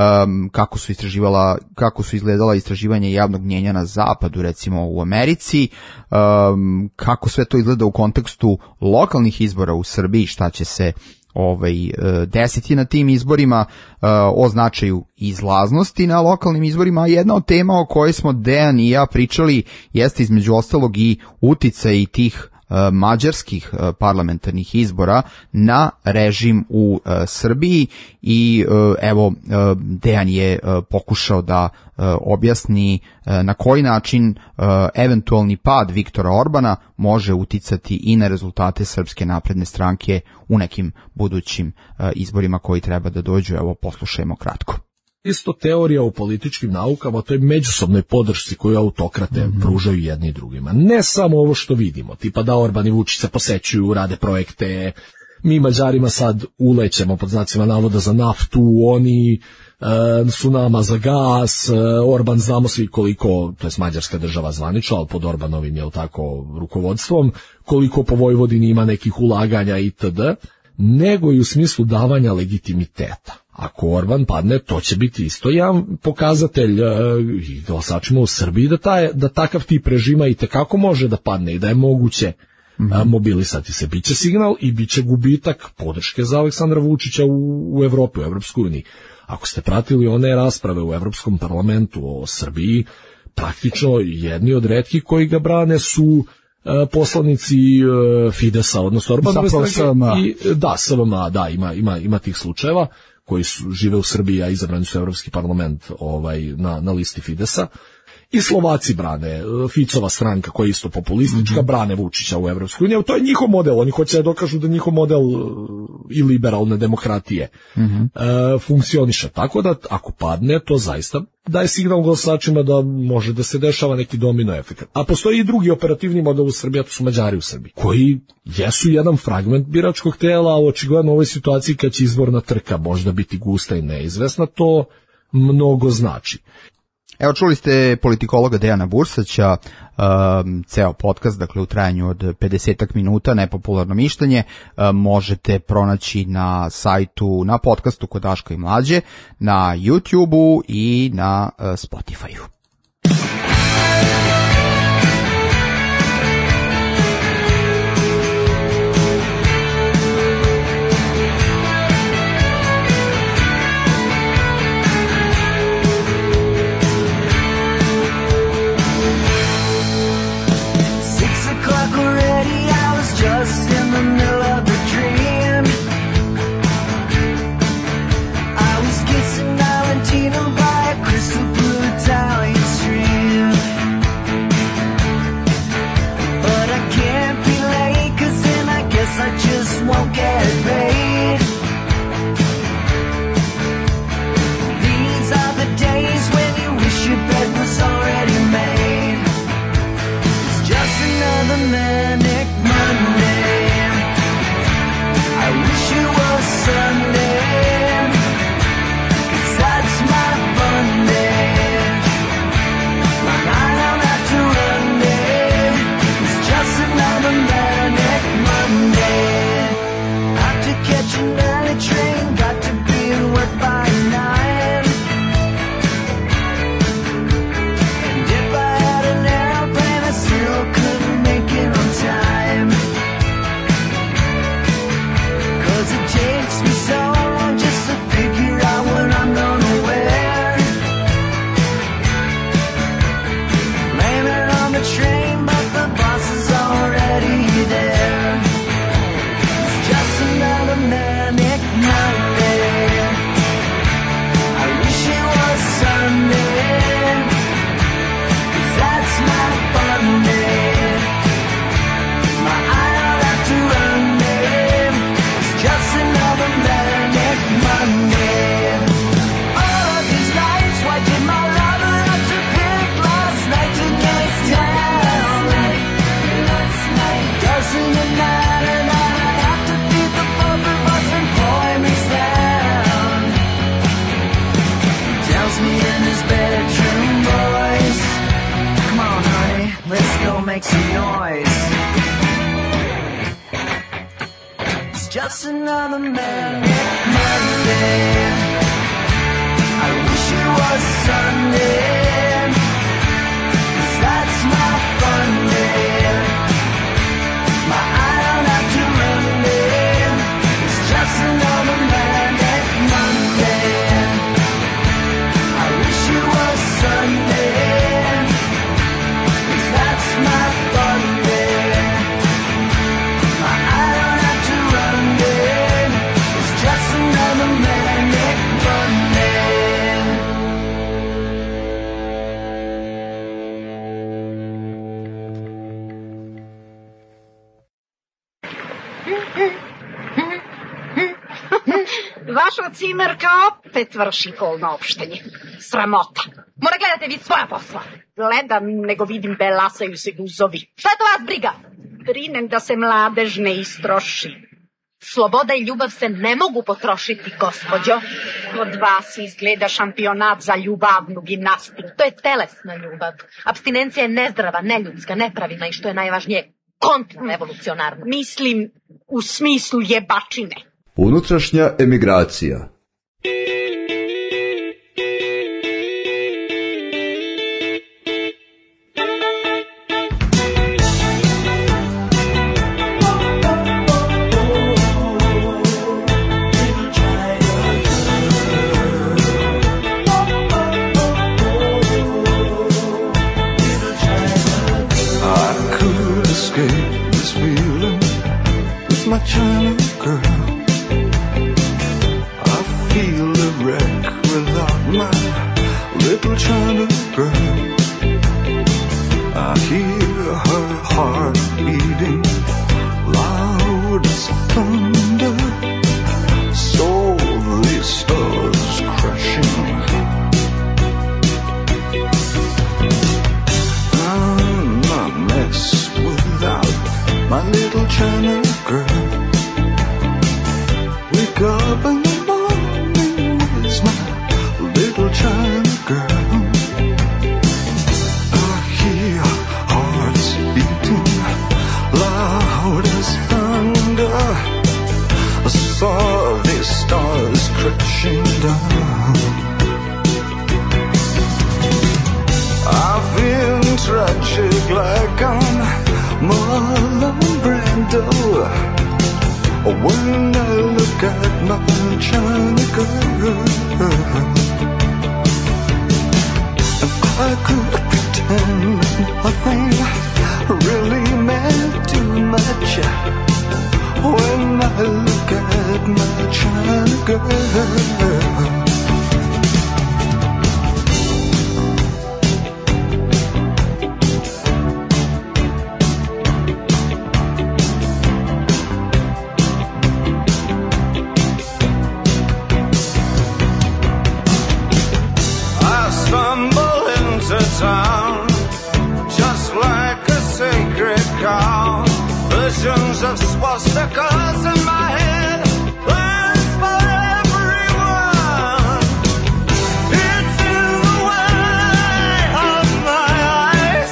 kako su izgledala istraživanja javnog mnjenja na zapadu, recimo u Americi, kako sve to izgleda u kontekstu lokalnih izbora u Srbiji, šta će se desiti na tim izborima, o značaju izlaznosti na lokalnim izborima. A jedna od tema o kojoj smo Dejan i ja pričali jeste između ostalog i uticaj tih mađarskih parlamentarnih izbora na režim u Srbiji i evo Dejan je pokušao da objasni na koji način eventualni pad Viktora Orbana može uticati i na rezultate Srpske napredne stranke u nekim budućim izborima koji treba da dođu. Evo, poslušajmo kratko. Isto teorija u političkim naukama, to je međusobnoj podršci koju autokrate pružaju jedni i drugima. Ne samo ovo što vidimo, tipa da Orban i Vučić se posećuju, rade projekte, mi Mađarima sad ulećemo pod znacima navoda za naftu, oni su nama za gas, Orban znamo svi koliko, to je Mađarska država zvanično, ali pod Orbanovim je tako rukovodstvom, koliko po Vojvodini ima nekih ulaganja itd., nego i u smislu davanja legitimiteta. Ako Orban padne, to će biti isto jedan pokazatelj glasačima u Srbiji da takav tip režima i tekako može da padne i da je moguće mobilisati se. Biće signal i biće gubitak podrške za Aleksandra Vučića u Evropi, u Evropskoj uniji. Ako ste pratili one rasprave u Evropskom parlamentu o Srbiji, praktično jedni od retkih koji ga brane su poslanici Fidesa, odnosno Orbanove stranke. SVM, da, ima tih slučajeva koji žive u Srbiji, a izabrani su Evropski parlament na listi Fidesa. I Slovaci brane, Ficova stranka koja je isto populistička, brane Vučića u Evropskoj uniji. To je njihov model, oni hoće da dokažu da njihov model i liberalne demokratije funkcioniše. Tako da ako padne, to zaista daje signal glasačima da može da se dešava neki domino efekat. A postoji i drugi operativni model u Srbiji, a to su Mađari u Srbiji, koji jesu jedan fragment biračkog tela, a očigledno u ovoj situaciji kad će izborna trka možda biti gusta i neizvesna, to mnogo znači. Evo, čuli ste politikologa Dejana Bursaća, ceo podcast, dakle u trajanju od 50 minuta, nepopularno mišljenje, možete pronaći na sajtu, na podcastu kod Daška i Mlađe, na YouTubeu i na Spotifyu. Just in the middle of a dream, I was kissing Valentina by a crystal blue Italian another man next Monday. I wish it was Sunday, 'cause that's my fun day. My eye don't have to run there. It's just another man next Monday. I wish it was Sunday, 'cause that's my fun day. My eye don't have to run there. It's just another man next Monday. Vaša cimerka opet vrši polno opštenje. Sramota. Mora gledate vi svoja posla. Gledam, nego vidim belasaju se guzovi. Šta je to vas briga? Brinem da se mladež ne istroši. Sloboda i ljubav se ne mogu potrošiti, gospođo. Od vas izgleda šampionat za ljubavnu gimnastiku. To je telesna ljubav. Apstinencija je nezdrava, neljudska, nepravilna i što je najvažnije, kontrarevolucionarna. Mislim, u smislu jebačine. Unutrašnja emigracija. My China girl, I feel a wreck without my little China girl. I hear her heart beating loud as thunder, slowly stars crashing. I'm a mess without my little China girl. Wake up in the morning, where's my little China girl? I hear hearts beating loud as thunder. I saw these stars crashing down. I've been tragic like I'm Marlon Brando. When I look at my China girl, and I could pretend nothing really meant too much. When I look at my China girl. Town, just like a sacred cow. Visions of swastikas in my head, plans for everyone. It's in the way of my eyes.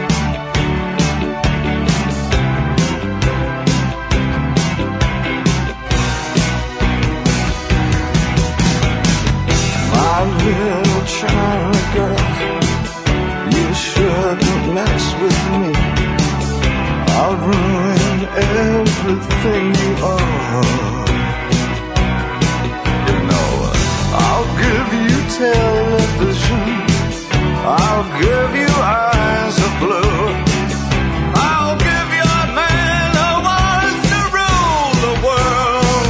My little China girl, shouldn't mess with me. I'll ruin everything you are. You know, I'll give you television, I'll give you eyes of blue, I'll give you a man who wants to rule the world.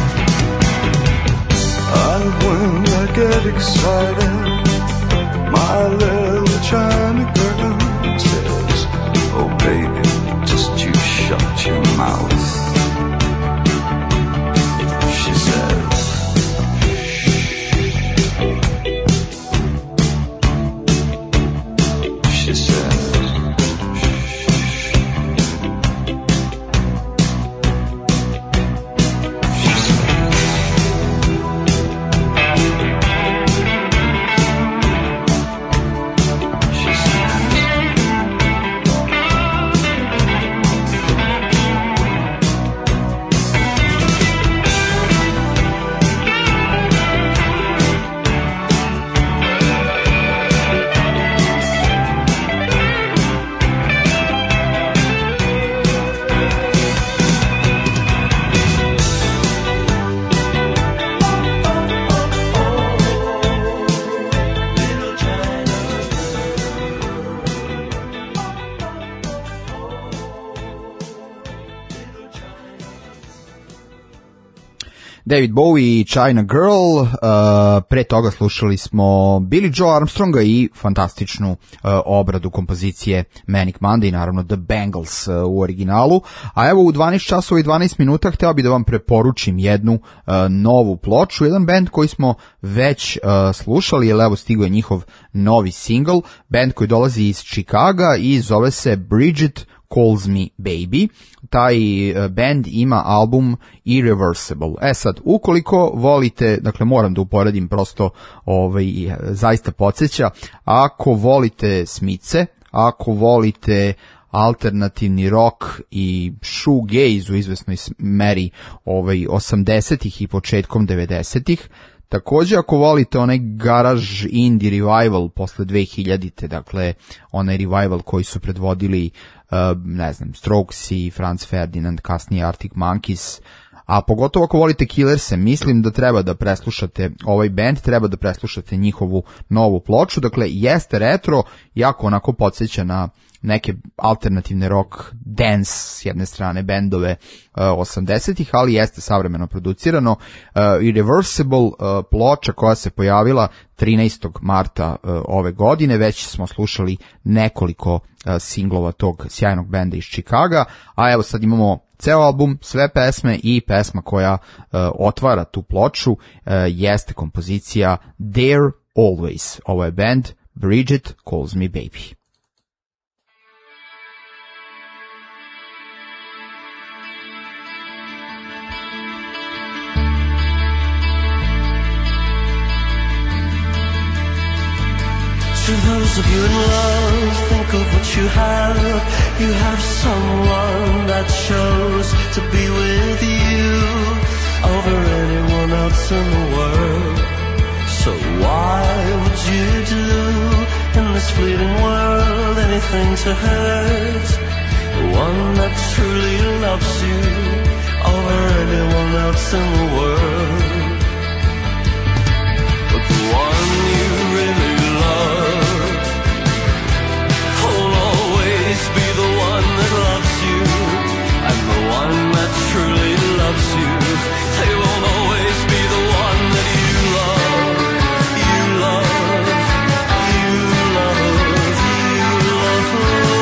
And when I get excited, my little China girl says, oh baby, just you shut your mouth. She says, she says, she says, David Bowie i China Girl, pre toga slušali smo Billie Joe Armstronga i fantastičnu obradu kompozicije Manic Monday, naravno The Bangles u originalu. A evo u 12 časova i 12 minuta hteo bih da vam preporučim jednu novu ploču, jedan band koji smo već slušali, jer evo stigao je njihov novi single, band koji dolazi iz Chicaga i zove se Bridget Calls Me Baby. Taj band ima album Irreversible. Sad, ukoliko volite, dakle moram da uporedim, prosto zaista podsjeća, ako volite Smithe, ako volite alternativni rock i shoegaze u izvesnoj meri 80-ih i početkom 90-ih, takođe, ako volite onaj garage indie revival posle 2000-te, dakle, onaj revival koji su predvodili, ne znam, Strokes i Franz Ferdinand, kasnije Arctic Monkeys, a pogotovo ako volite Killerse, mislim da treba da preslušate ovaj band, treba da preslušate njihovu novu ploču, dakle, jeste retro, jako onako podsjeća na neke alternativne rock, dance s jedne strane, bendove 80-ih, ali jeste savremeno producirano. Irreversible ploča koja se pojavila 13. marta ove godine, već smo slušali nekoliko singlova tog sjajnog benda iz Chicaga, a evo sad imamo ceo album, sve pesme i pesma koja otvara tu ploču jeste kompozicija There Always. Ovo je band Bridget Calls Me Baby. To those of you in love, think of what you have. You have someone that chose to be with you over anyone else in the world. So why would you do in this fleeting world anything to hurt the one that truly loves you over anyone else in the world? But the one you really love will always be the one that loves you, and the one that truly loves you, they won't always be the one that you love, you love, you love, you love.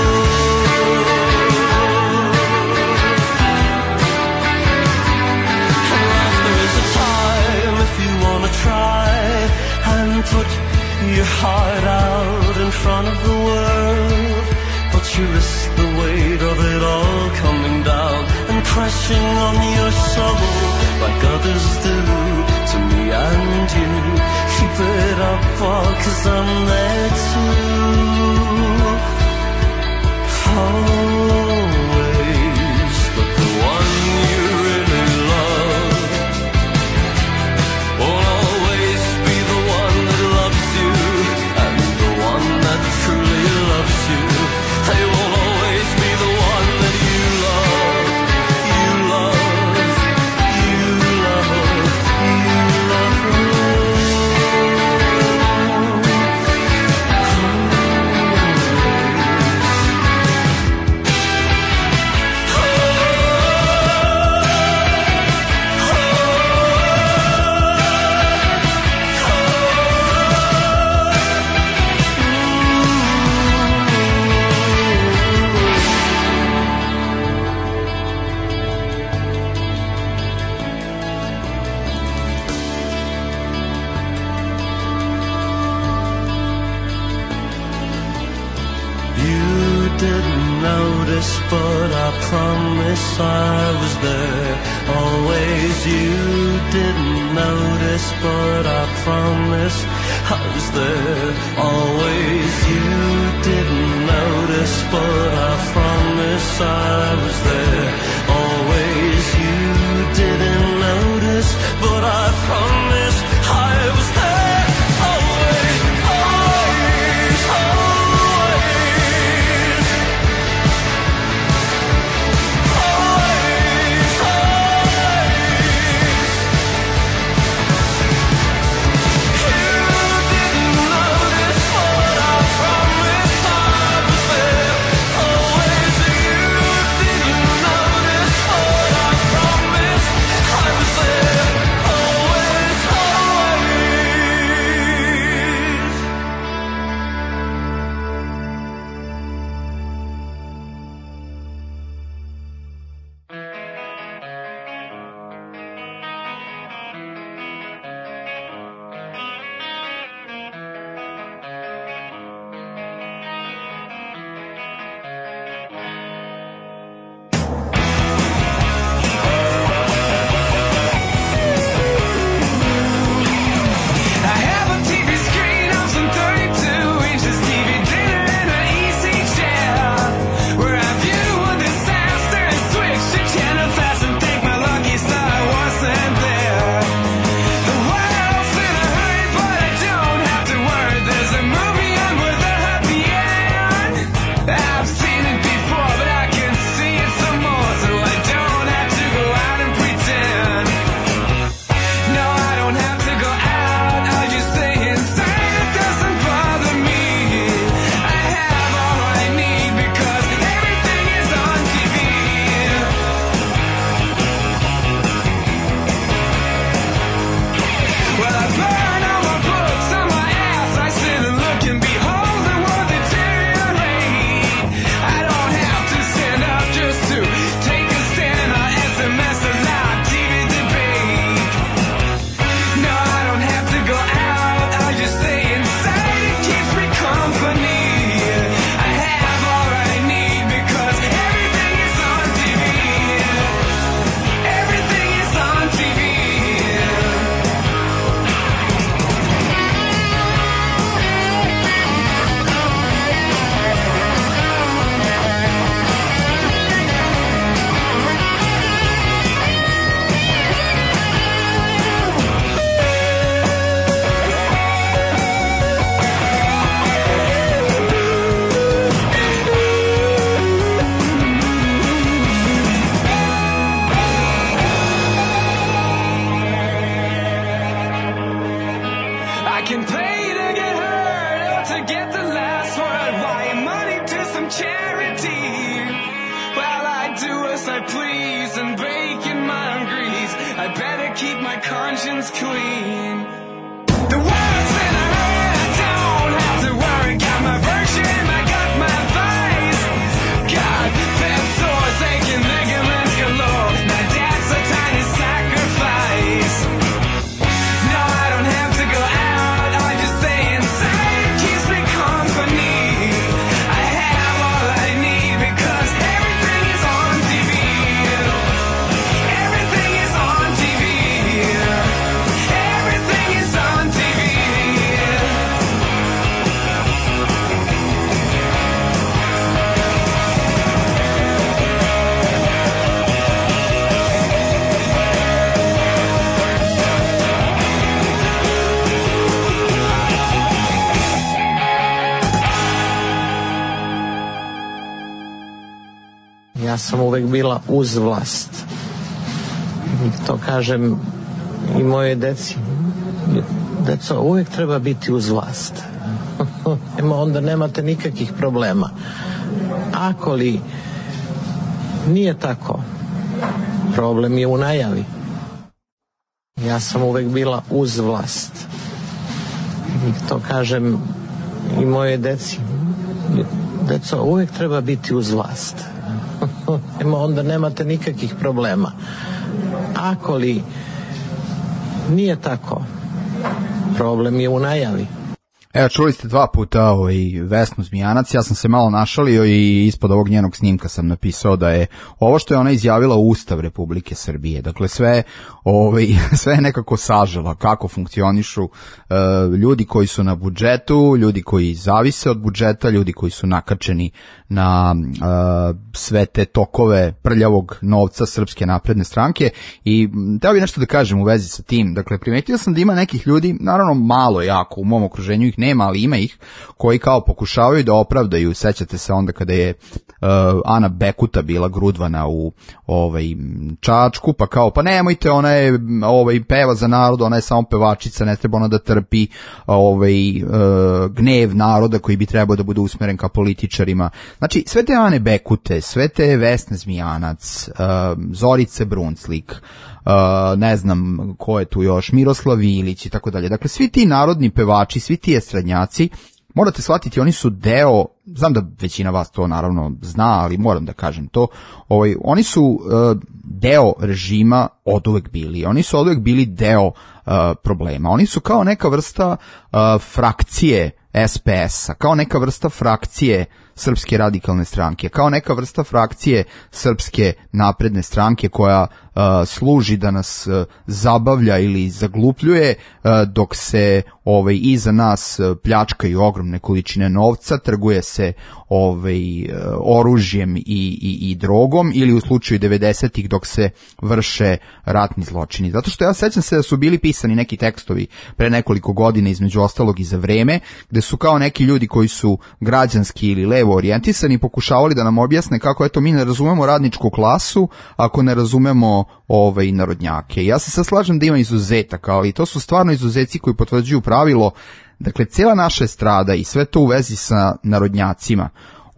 And life, there is a time if you wanna try and put your heart out in front of the world, but you risk the weight of it all coming down and crashing on your soul like others do to me and you. Keep it up, oh, 'cause I'm there too, always. But the one you really love won't always be the one that loves you, and the one that truly loves you, they won't always be the one that you love, you love, you love, you love. But I promise I was there always. You didn't notice, but I promise I was there always. You didn't notice, but I promise I was there always. You didn't notice, but I promise I was there always, always, always. I please and breaking my own grease. I better keep my conscience clean. The world's in a hurry, I don't have to worry. Got my version, I got my vice. God, that sore's aching, ligaments galore. Now that's a tiny sacrifice. No, I don't have to go out, I just stay inside. It keeps me company. I have all I need because everything is on TV. Everything is on TV. Everything is on TV. Ja sam uvek bila uz vlast. I to kažem i moje deci. Deco, uvek treba biti uz vlast. Onda nemate nikakvih problema. Ako li nije tako, problem je u najavi. Ja sam uvek bila uz vlast. I to kažem i moje deci. Deco, uvek treba biti uz vlast. Onda nemate nikakvih problema. Ako li nije tako, problem je u najavi. Evo, čuli ste 2 puta Vesnu Zmijanac, ja sam se malo našalio i ispod ovog njenog snimka sam napisao da je ovo što je ona izjavila Ustav Republike Srbije. Dakle, sve je nekako sažela kako funkcionišu ljudi koji su na budžetu, ljudi koji zavise od budžeta, ljudi koji su nakačeni na sve te tokove prljavog novca Srpske napredne stranke. I da bi nešto da kažem u vezi sa tim. Dakle, primetio sam da ima nekih ljudi, naravno malo jako, u mom okruženju ih nema, ali ima ih koji kao pokušavaju da opravdaju. Sećate se onda kada je Ana Bekuta bila grudvana u Čačku, pa kao, pa nemojte, ona je peva za narod, ona je samo pevačica, ne treba ona da trpi gnev naroda koji bi trebao da bude usmeren ka političarima. Znači, sve te Ane Bekute, sve te Vesne Zmijanac, Zorice Brunslik, ne znam ko je tu još, Miroslav Ilić i tako dalje. Dakle, svi ti narodni pevači, svi ti estradnjaci, morate shvatiti, oni su deo, znam da većina vas to naravno zna, ali moram da kažem to, oni su deo režima oduvek bili, oni su oduvek bili deo problema, oni su kao neka vrsta frakcije SPS-a, kao neka vrsta frakcije Srpske radikalne stranke, kao neka vrsta frakcije Srpske napredne stranke koja služi da nas zabavlja ili zaglupljuje dok se iza nas pljačkaju ogromne količine novca, trguje se oružjem i drogom, ili u slučaju 90-ih dok se vrše ratni zločini. Zato što ja sećam se da su bili pisani neki tekstovi pre nekoliko godina, između ostalog i za Vreme, gde su kao neki ljudi koji su građanski ili levo orijentisani pokušavali da nam objasne kako eto mi ne razumemo radničku klasu ako ne razumemo narodnjake. Ja se sad slažem da ima izuzetaka, ali to su stvarno izuzeci koji potvrđuju pravilo. Dakle, cijela naša estrada i sve to u vezi sa narodnjacima,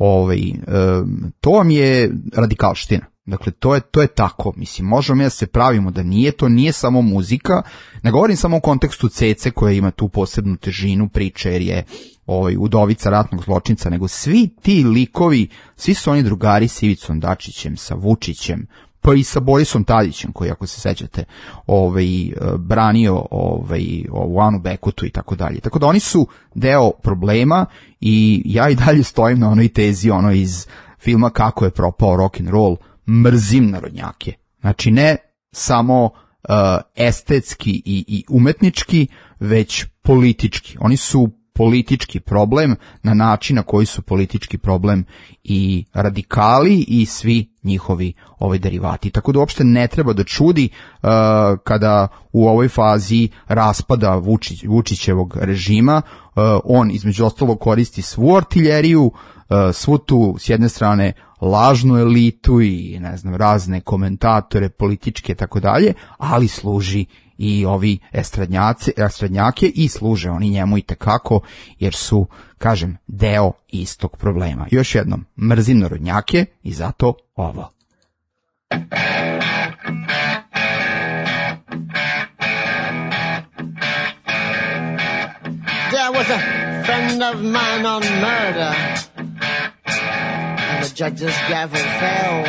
to vam je radikalština. Dakle, to je tako. Mislim, možemo mi da se pravimo da nije, to nije samo muzika. Ne govorim samo u kontekstu Cece koja ima tu posebnu težinu priče jer je udovica ratnog zločinca, nego svi ti likovi, svi su oni drugari sa Ivicom Dačićem, sa Vučićem, pa i sa Borisom Tadićem koji, ako se sećate, branio ovu Anu Bekutu i tako dalje. Tako da oni su deo problema i ja i dalje stojim na onoj tezi iz filma Kako je propao rock and roll. Mrzim narodnjake. Znači ne samo estetski i umetnički, već politički. Oni su politički problem na način na koji su politički problem i radikali i svi njihovi derivati. Tako da uopšte ne treba da čudi kada u ovoj fazi raspada Vučićevog režima on između ostalog koristi svu artiljeriju, svu tu s jedne strane lažnu elitu i ne znam razne komentatore političke tako dalje, ali služi i ovi estradnjake i služe oni njemu i tekako jer su, kažem, deo istog problema. Još jednom, mrzim narodnjake i zato ovo. a friend of mine on murder, and the judge's gavel fell.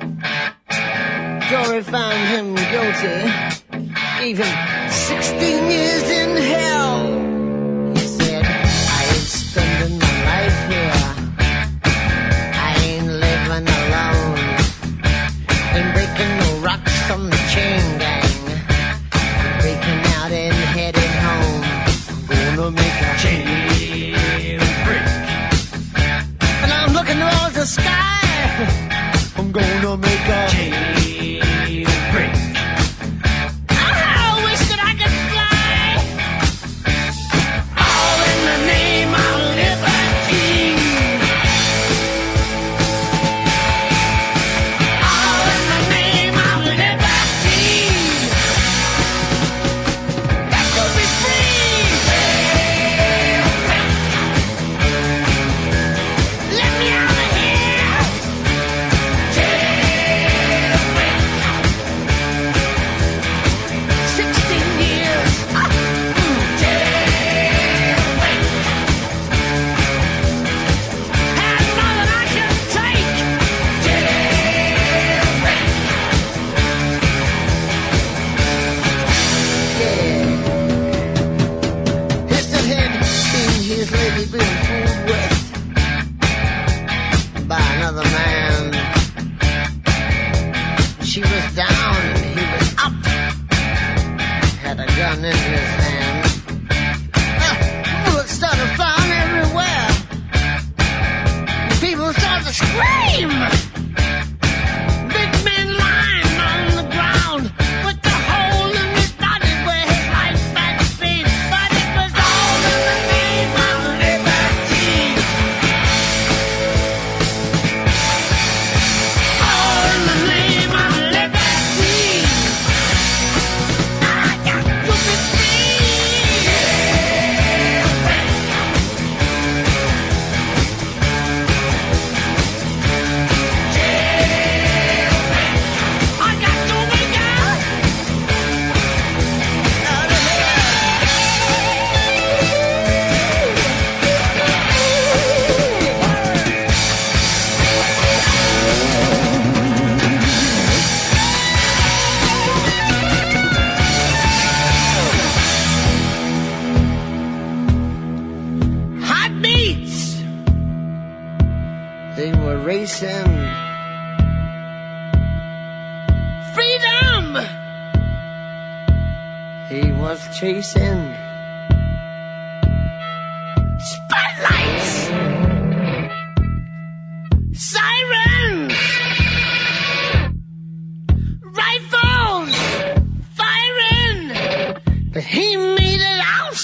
Jury found him guilty, gave him 16 years in hell. He said, I ain't spending my life here, I ain't living alone, ain't breaking no rocks from the chain gang, I'm breaking out and heading home. I'm gonna make a chain break, and I'm looking towards the sky. I'm gonna make a chain break. I wish that I could fly, all in the name of liberty, all in the name of liberty. Got to be free. Let me out of here. 16 years. Had more than I can take. His head seen his lady being fooled with by another man. She was down and he was up, had a gun in his hand. Bullets started flying everywhere. People started to scream. Big man lying on the ground with the hole in his body where his life had been. But it was all in the name of liberty. All in the name of liberty. I got to be free. I got to wake up. Out of hot beats. They were racing. Freedom. He was chasing. Spotlights. Sirens. Rifles. Firing. But he made it out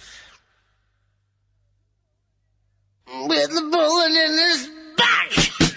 with a bullet in his back.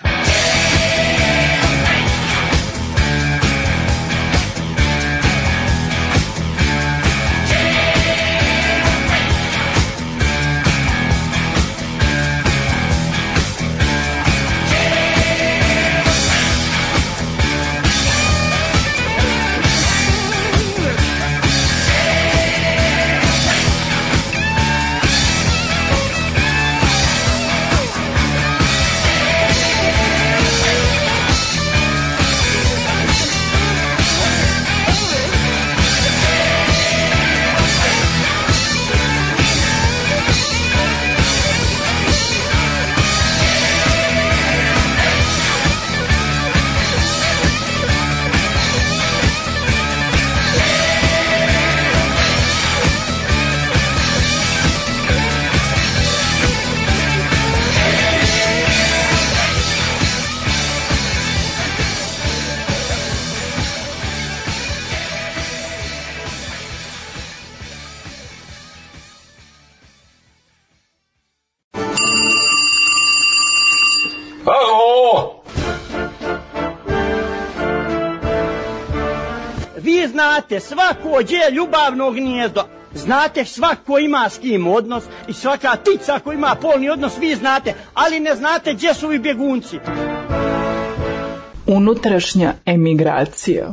Vi znate, svako je ljubavno gnijezdo. Znate svako ima s kim odnos i svaka ptica ako ima polni odnos, vi znate, ali ne znate gdje su i bjegunci. Unutrašnja emigracija.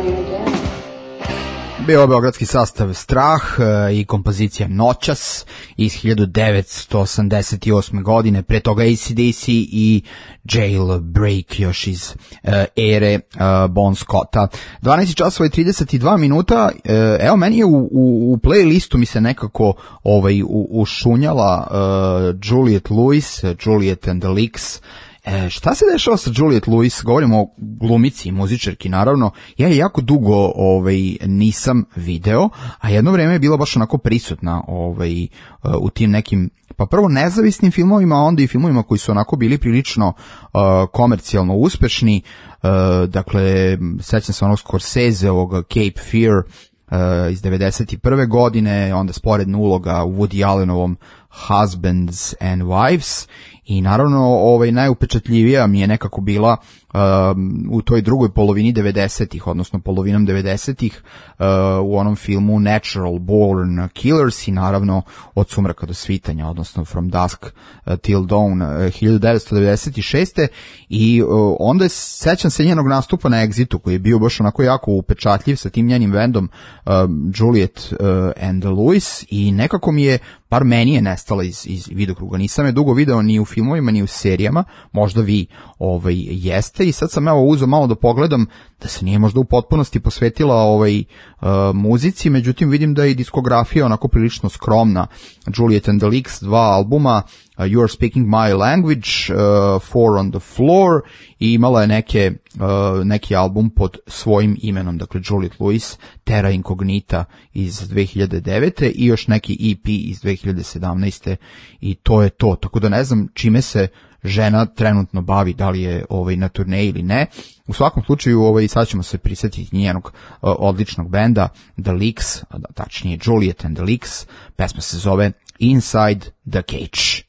Bio beogradski sastav Strah i kompozicija Noćas iz 1988. godine, pre toga AC/DC i Jailbreak još iz ere Bon Scotta. 12 časova i 32 minuta, evo meni je u playlistu mi se nekako ušunjala Juliette Lewis, Juliette and the Leaks. Šta se dešava sa Juliette Lewis? Govorimo o glumici i muzičarki, naravno. Ja je jako dugo nisam video, a jedno vreme je bila baš onako prisutna u tim nekim, pa prvo nezavisnim filmovima, a onda i filmovima koji su onako bili prilično komercijalno uspešni. Dakle, sećam se onog Scorsese, ovog Cape Fear iz 91. godine, onda sporedna uloga u Woody Allenovom Husbands and Wives, i naravno najupečatljivija mi je nekako bila u toj drugoj polovini 90-ih, odnosno polovinom 90-ih, u onom filmu Natural Born Killers i naravno Od sumraka do svitanja, odnosno From Dusk Till Dawn 1996. I onda je, sećam se njenog nastupa na Exitu koji je bio baš onako jako upečatljiv sa tim njenim bendom Juliette and the Lewis, i nekako mi je, bar meni je nestala iz vidokruga. Nisam je dugo video ni u filmovima ni u serijama, možda vi jeste, i sad sam uzeo malo da pogledam da se nije možda u potpunosti posvetila muzici, međutim vidim da je i diskografija onako prilično skromna. Juliette and the Leaks, 2 albuma, You Are Speaking My Language, Four on the Floor, i imala je neki album pod svojim imenom, dakle Juliette Lewis, Terra Incognita iz 2009. i još neki EP iz 2017. i to je to. Tako da ne znam čime se žena trenutno bavi, da li je na turneji ili ne. U svakom slučaju sad ćemo se prisjetiti njenog odličnog benda The Leaks, tačnije Juliette and the Leaks. Pesma se zove Inside the Cage.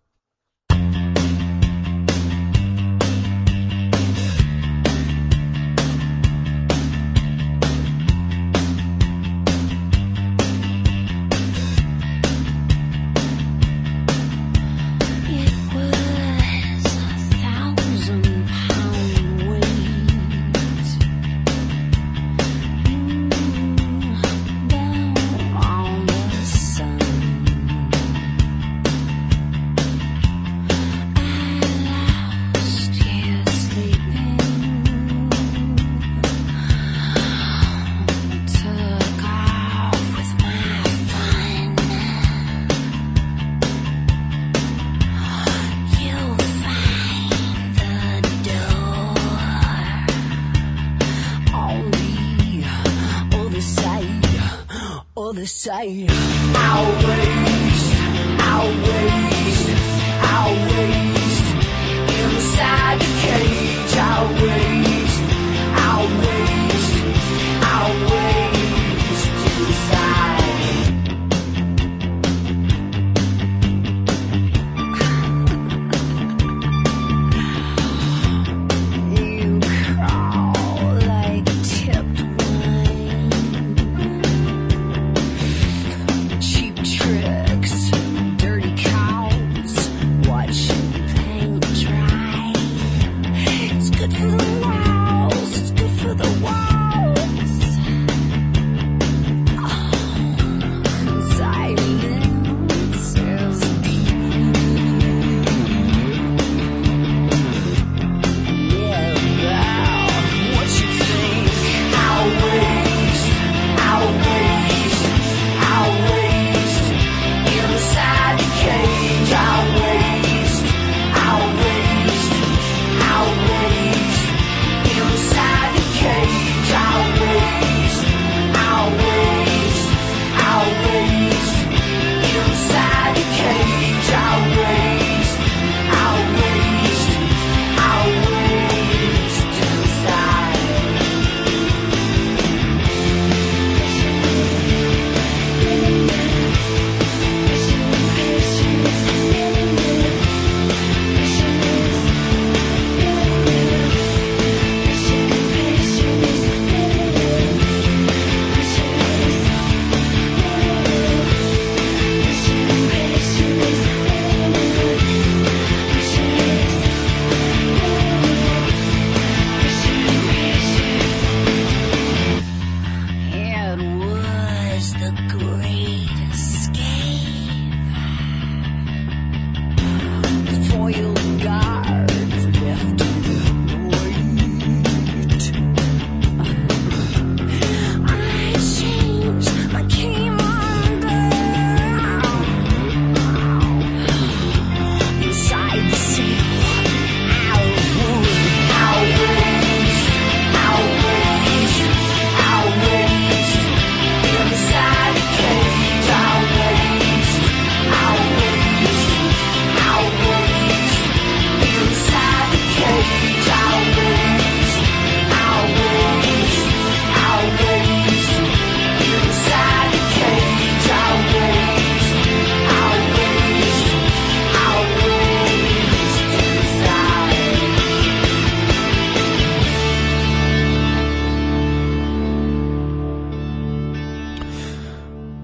Say, I'll waste inside the cage. I'll waste inside. You crawl like tipped wine. Cheap trick.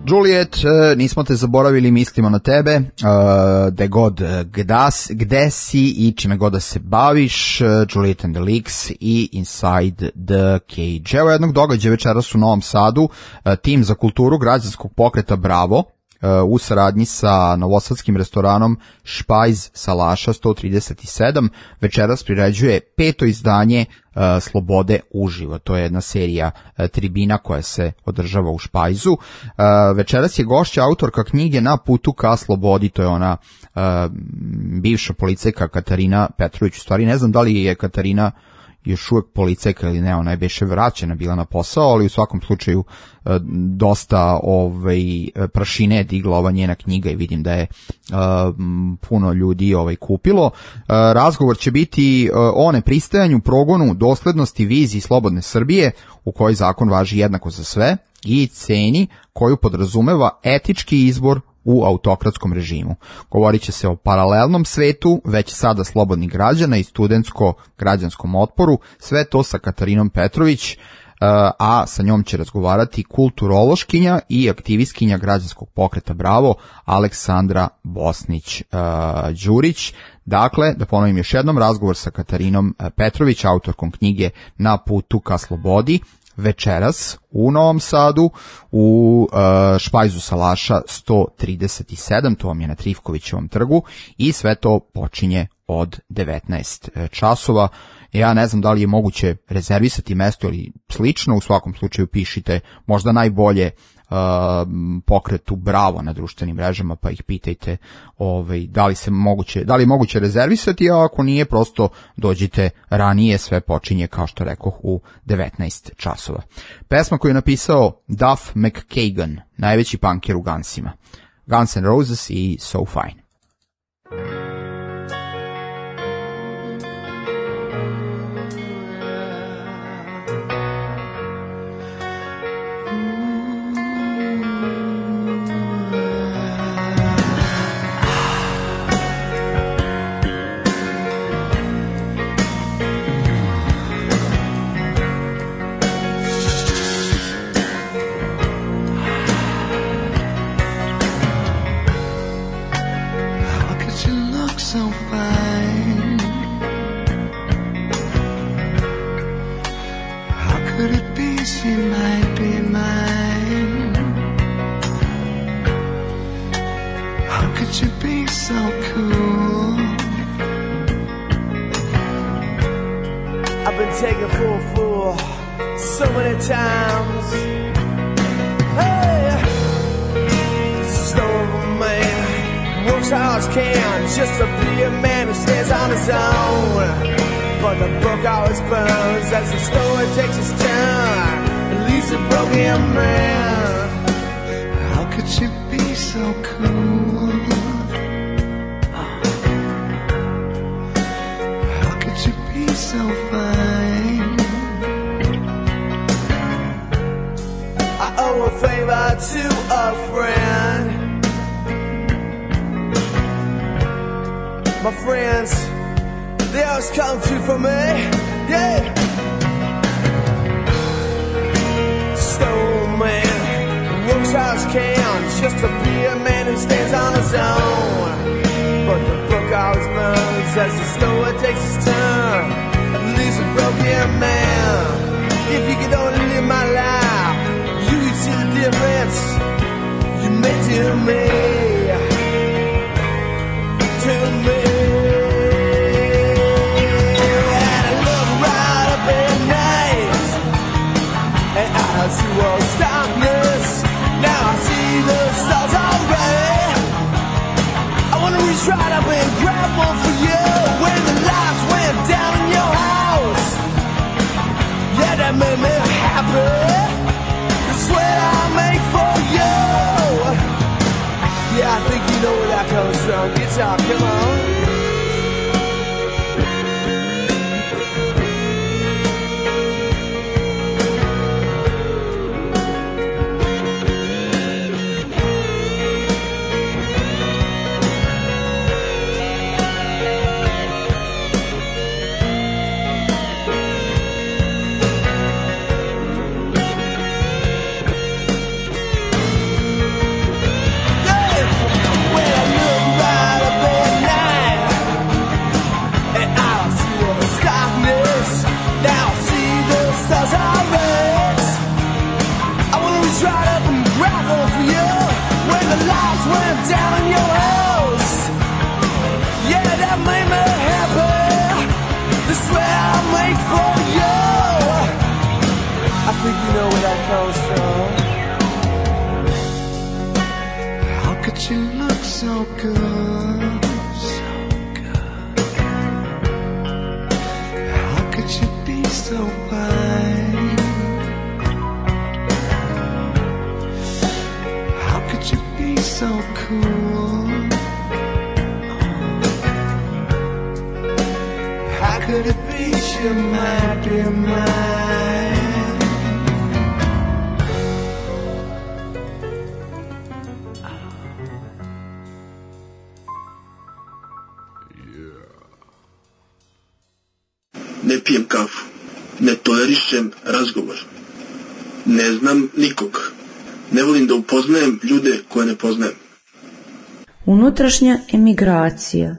Juliet, nismo te zaboravili, mislimo na tebe, gde god gde si i čime god da se baviš, Juliet and the Leaks i Inside the Cage. Evo jednog događaja večeras u Novom Sadu, tim za kulturu građanskog pokreta Bravo, u saradnji sa novosadskim restoranom Špajz Salaša 137 večeras priređuje 5. izdanje Slobode uživo. To je jedna serija tribina koja se održava u Špajzu. Večeras je gošća autorka knjige Na putu ka slobodi, to je ona bivša policajka Katarina Petrović. U stvari ne znam da li je Katarina još uvek policajka ili ne, ona je beše vraćena bila na posao, ali u svakom slučaju dosta prašine je digla ova njena knjiga i vidim da je puno ljudi kupilo. Razgovor će biti o nepristajanju, progonu, doslednosti, viziji slobodne Srbije u kojoj zakon važi jednako za sve i ceni koju podrazumeva etički izbor u autokratskom režimu. Govorit će se o paralelnom svetu, već sada slobodnih građana i studentsko-građanskom otporu, sve to sa Katarinom Petrović, a sa njom će razgovarati kulturološkinja i aktivistkinja građanskog pokreta Bravo, Aleksandra Bosnić-Đurić. Dakle, da ponovim još jednom, razgovor sa Katarinom Petrović, autorkom knjige Na putu ka slobodi, večeras u Novom Sadu u Špajzu Salaša 137, to vam je na Trifkovićevom trgu, i sve to počinje od 19 časova. Ja ne znam da li je moguće rezervisati mesto ili slično, u svakom slučaju pišite možda najbolje pokretu Bravo na društvenim mrežama, pa ih pitajte da li je moguće rezervisati, a ako nije, prosto dođite ranije, sve počinje, kao što rekoh, u 19 časova. Pesma koju je napisao Duff McKagan, najveći punker u Gunsima. Guns N' Roses i So Fine. Yeah. so good? How could you be so fine? How could you be so cool? How could it be you might be mine? Ne pijem kafu, ne tolerišem razgovor, ne znam nikog, ne volim da upoznajem ljude koje ne poznajem. Unutrašnja emigracija.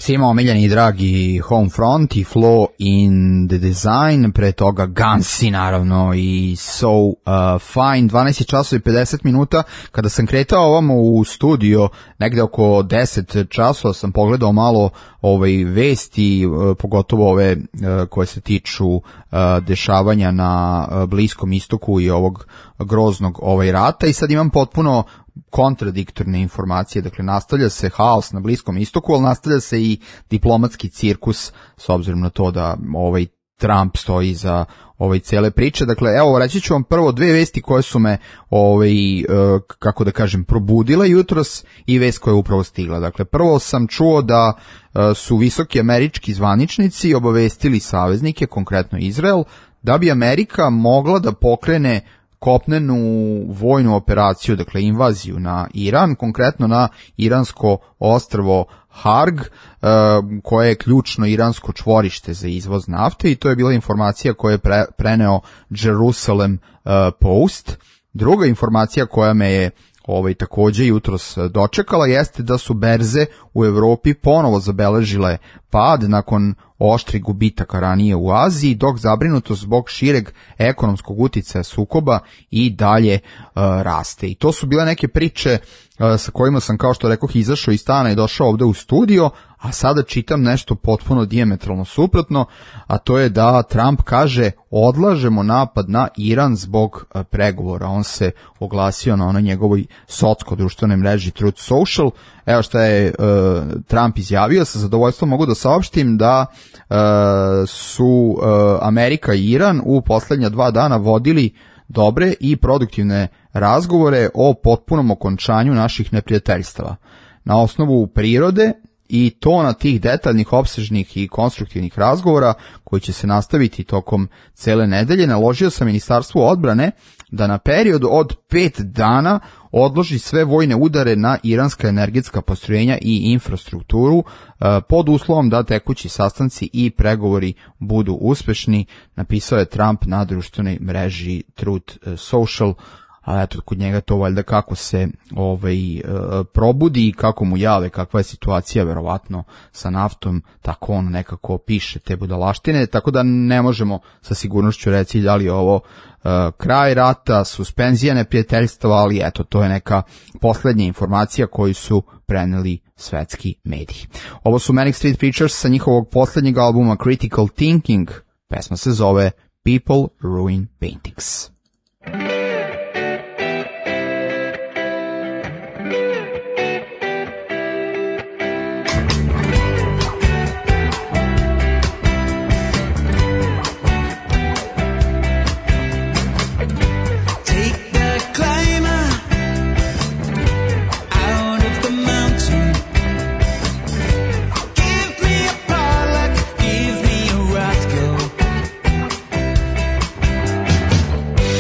Svima omiljeni i dragi Homefront i Flaw in the Design, pre toga Gansi naravno i So Fine. 12 časova i 50 minuta. Kada sam kretao ovamo u studio, negde oko 10 časova sam pogledao malo vesti, pogotovo ove koje se tiču dešavanja na Bliskom istoku i ovog groznog rata, i sad imam potpuno kontradiktorne informacije. Dakle, nastavlja se haos na Bliskom istoku, ali nastavlja se i diplomatski cirkus, s obzirom na to da Trump stoji za cele priče. Dakle, evo, reći ću vam prvo dve vesti koje su me, kako da kažem, probudile jutros i vest koja je upravo stigla. Dakle, prvo sam čuo da su visoki američki zvaničnici obavestili saveznike, konkretno Izrael, da bi Amerika mogla da pokrene kopnenu vojnu operaciju, dakle invaziju na Iran, konkretno na iransko ostrvo Harg, koje je ključno iransko čvorište za izvoz nafte, i to je bila informacija koju je preneo Jerusalem Post. Druga informacija koja me je takođe jutros dočekala jeste da su berze u Evropi ponovo zabeležile pad nakon oštrih gubitaka ranije u Aziji, dok zabrinutost zbog šireg ekonomskog uticaja sukoba i dalje raste. I to su bile neke priče sa kojima sam, kao što rekoh, izašao iz stana i došao ovde u studio, a sada čitam nešto potpuno dijametralno suprotno, a to je da Trump kaže odlažemo napad na Iran zbog pregovora. On se oglasio na onoj njegovoj socsko-društvenoj mreži Truth Social. Evo šta je Trump izjavio. Sa zadovoljstvom mogu da saopštim da su Amerika i Iran u poslednja 2 dana vodili dobre i produktivne razgovore o potpunom okončanju naših neprijateljstava na osnovu prirode, i to na tih detaljnih, opsežnih i konstruktivnih razgovora koji će se nastaviti tokom cele nedelje. Naložio sam Ministarstvu odbrane da na period od 5 dana odloži sve vojne udare na iranska energetska postrojenja i infrastrukturu, pod uslovom da tekući sastanci i pregovori budu uspešni, napisao je Trump na društvenoj mreži Truth Social. A eto, kod njega to valjda kako se probudi i kako mu jave kakva je situacija verovatno sa naftom, tako on nekako piše te budalaštine, tako da ne možemo sa sigurnošću reći da li je ovo kraj rata, suspenzija neprijateljstva, ali eto, to je neka poslednja informacija koju su preneli svetski mediji. Ovo su Manic Street Preachers sa njihovog poslednjeg albuma Critical Thinking. Pesma se zove People Ruin Paintings. Give me a rascal.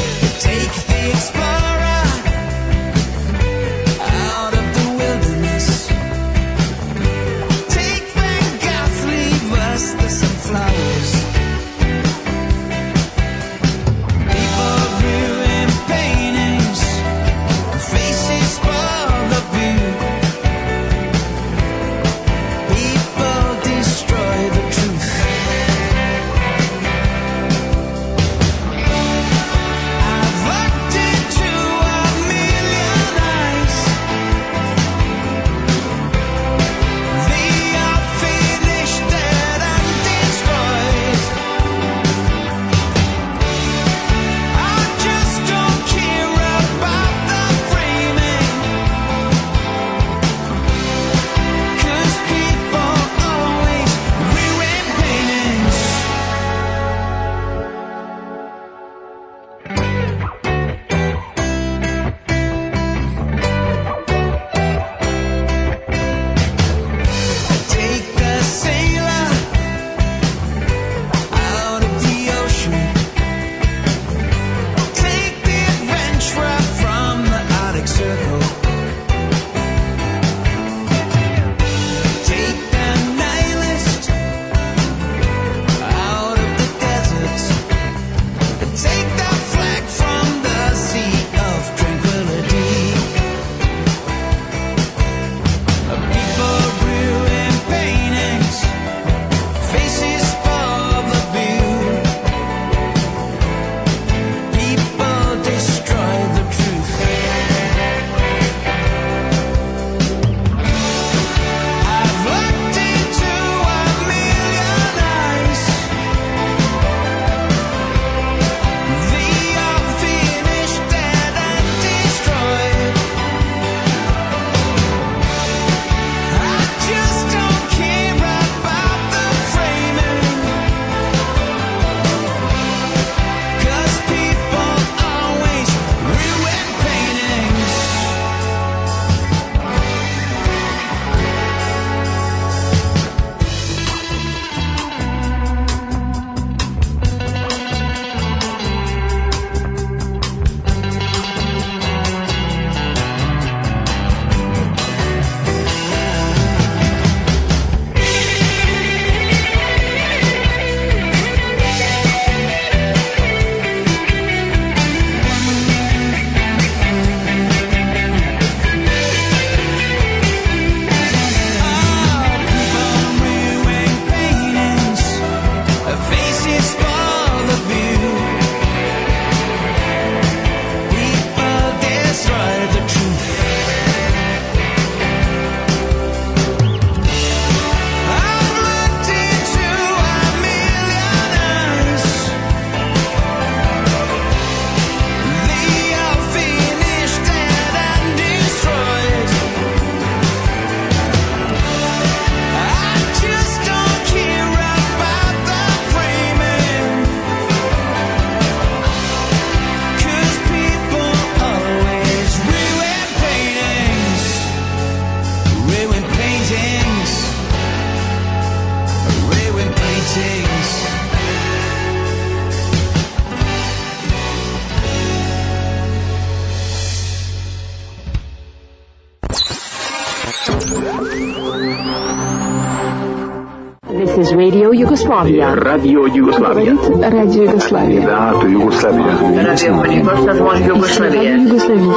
is Radio Jugoslavia. Radio Jugoslavia. Radio Jugoslavia. Da, to Jugoslavia. Radio Jugoslavia.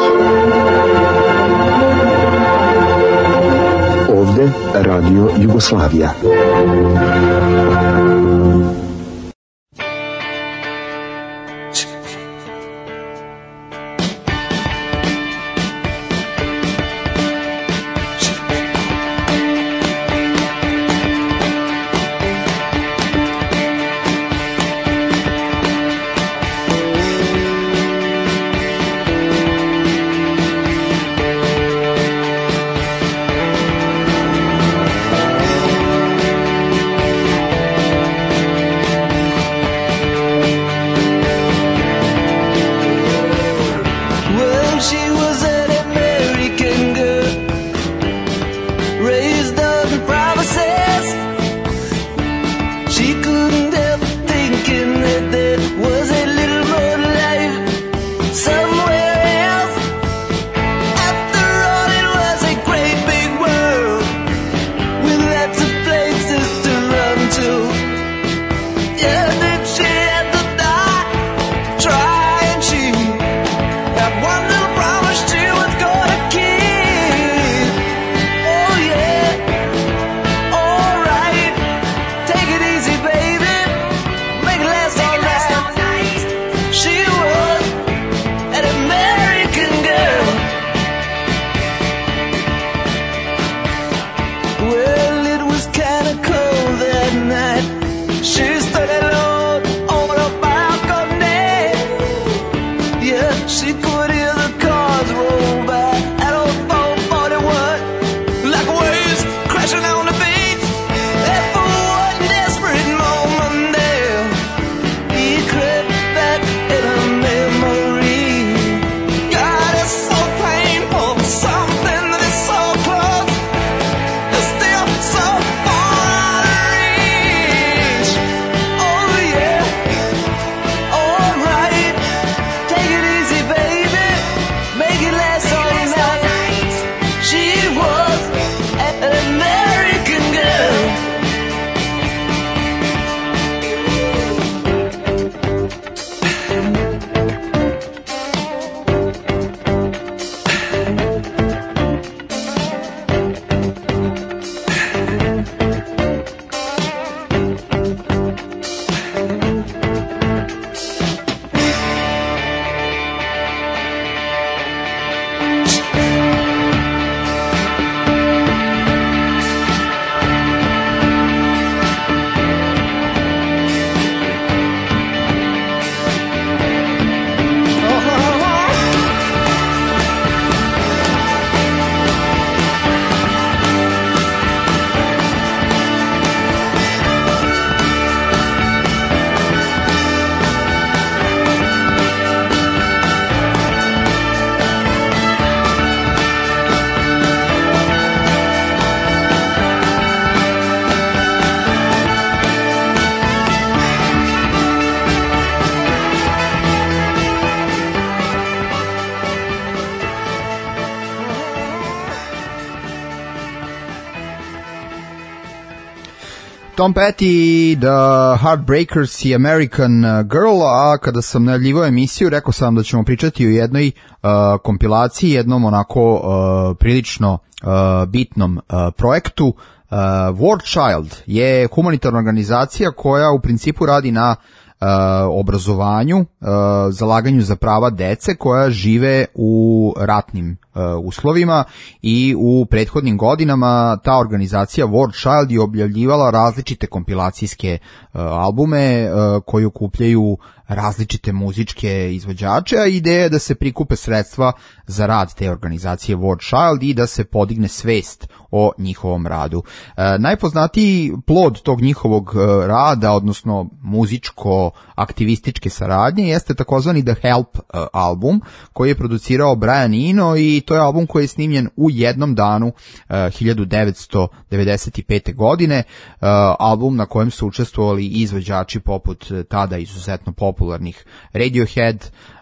Ovde Radio Jugoslavia. Tom Petty, The Heartbreakers i American Girl, a kada sam najavljivao emisiju, rekao sam da ćemo pričati o jednoj kompilaciji, jednom onako prilično bitnom projektu. War Child je humanitarna organizacija koja u principu radi na obrazovanju, zalaganju za prava dece koja žive u ratnim uslovima i u prethodnim godinama ta organizacija War Child je objavljivala različite kompilacijske albume koji okupljaju različite muzičke izvođače, a ideja je da se prikupe sredstva za rad te organizacije War Child i da se podigne svest o njihovom radu. Najpoznatiji plod tog njihovog rada, odnosno muzičko-aktivističke saradnje, jeste takozvani The Help album, koji je producirao Brian Eno i to je album koji je snimljen u jednom danu 1995. godine, album na kojem su učestvovali izvođači poput tada izuzetno popularnih Radiohead,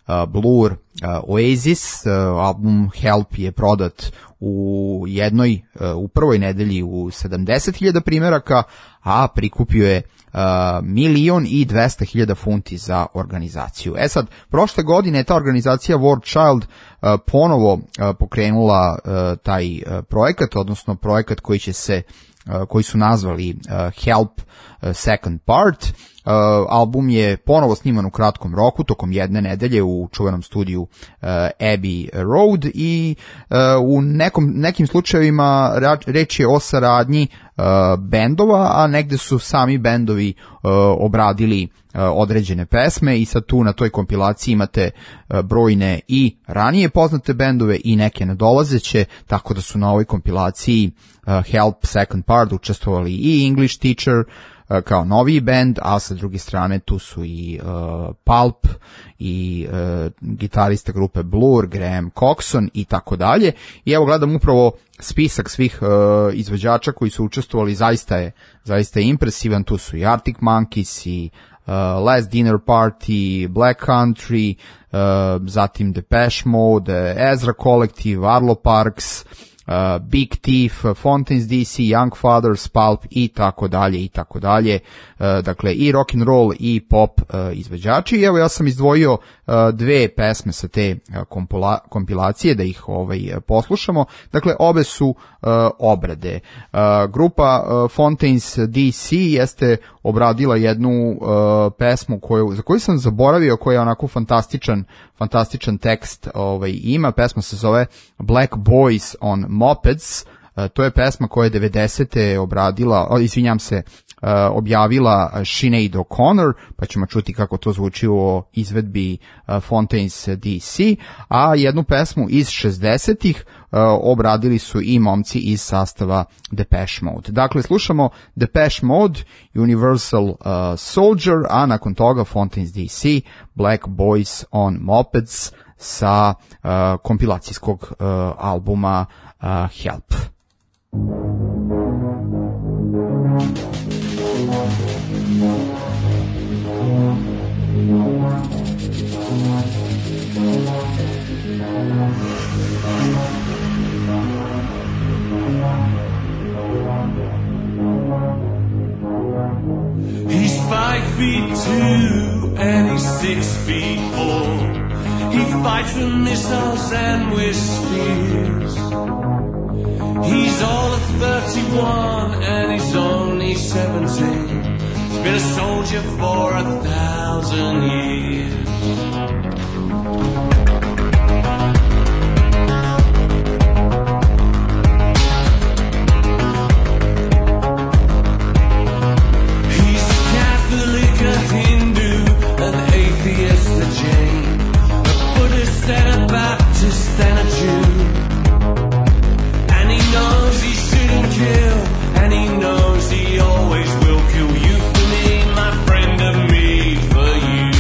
Blur, Oasis. Album Help je prodat u prvoj nedelji u 70.000 primjeraka, a prikupio je 1.200.000 funti za organizaciju. Sad, prošle godine je ta organizacija War Child ponovo pokrenula taj projekat, odnosno projekat koji su nazvali Help Second Part. Album je ponovo sniman u kratkom roku, tokom jedne nedelje u čuvenom studiju Abbey Road i u nekim slučajevima reč je o saradnji bendova, a negde su sami bendovi obradili određene pesme i sad tu na toj kompilaciji imate brojne i ranije poznate bendove i neke nadolazeće, tako da su na ovoj kompilaciji Help Second Part učestvovali i English Teacher kao noviji bend, a sa druge strane tu su i Pulp i gitarista grupe Blur, Graham Coxon i tako dalje. I evo gledam upravo spisak svih izvođača koji su učestvovali, zaista je impresivan. Tu su i Arctic Monkeys i Last Dinner Party, Black Country, zatim Depeche Mode, Ezra Collective, Arlo Parks, Big Thief, Fontaines DC, Young Fathers, Pulp i tako dalje. Dakle i rock and roll i pop izvođači. I evo ja sam izdvojio dve pesme sa te kompilacije da ih poslušamo. Dakle obe su obrade. Grupa Fontaines DC jeste obradila jednu pesmu za koju sam zaboravio, koja je onako fantastičan tekst ima. Pesma se zove Black Boys on Mopeds. To je pesma koja je 90. objavila Sinead O'Connor, pa ćemo čuti kako to zvuči u izvedbi Fontaines DC, a jednu pesmu iz 60-ih obradili su i momci iz sastava Depeche Mode. Dakle, slušamo Depeche Mode, Universal Soldier, a nakon toga Fontaines DC, Black Boys on Mopeds sa kompilacijskog albuma Help. He's 5'2" and he's 6'4". He fights with missiles and with spears. He's all of 31 and he's only 17. He's been a soldier for 1,000 years. A Hindu, an atheist, a Jain, a Buddhist and a Baptist and a Jew. And he knows he shouldn't kill, and he knows he always will kill. You for me, my friend, and me for you.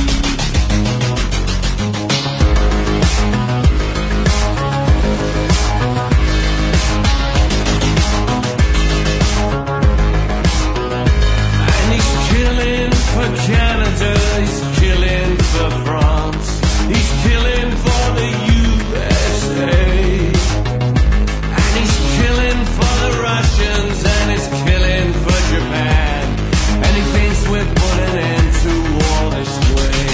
And he's killing for Canada, he's killing for France, he's killing for the USA, and he's killing for the Russians, and he's killing for Japan, and he thinks we're putting an end to war this way.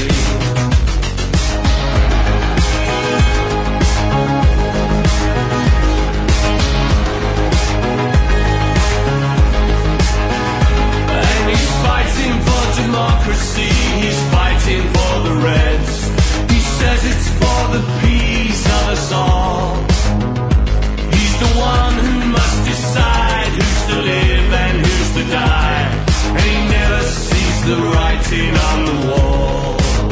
And he's fighting for democracy, he's fighting for the Reds. He says it's for the peace of us all. He's the one who must decide who's to live and who's to die, and he never sees the writing on the wall.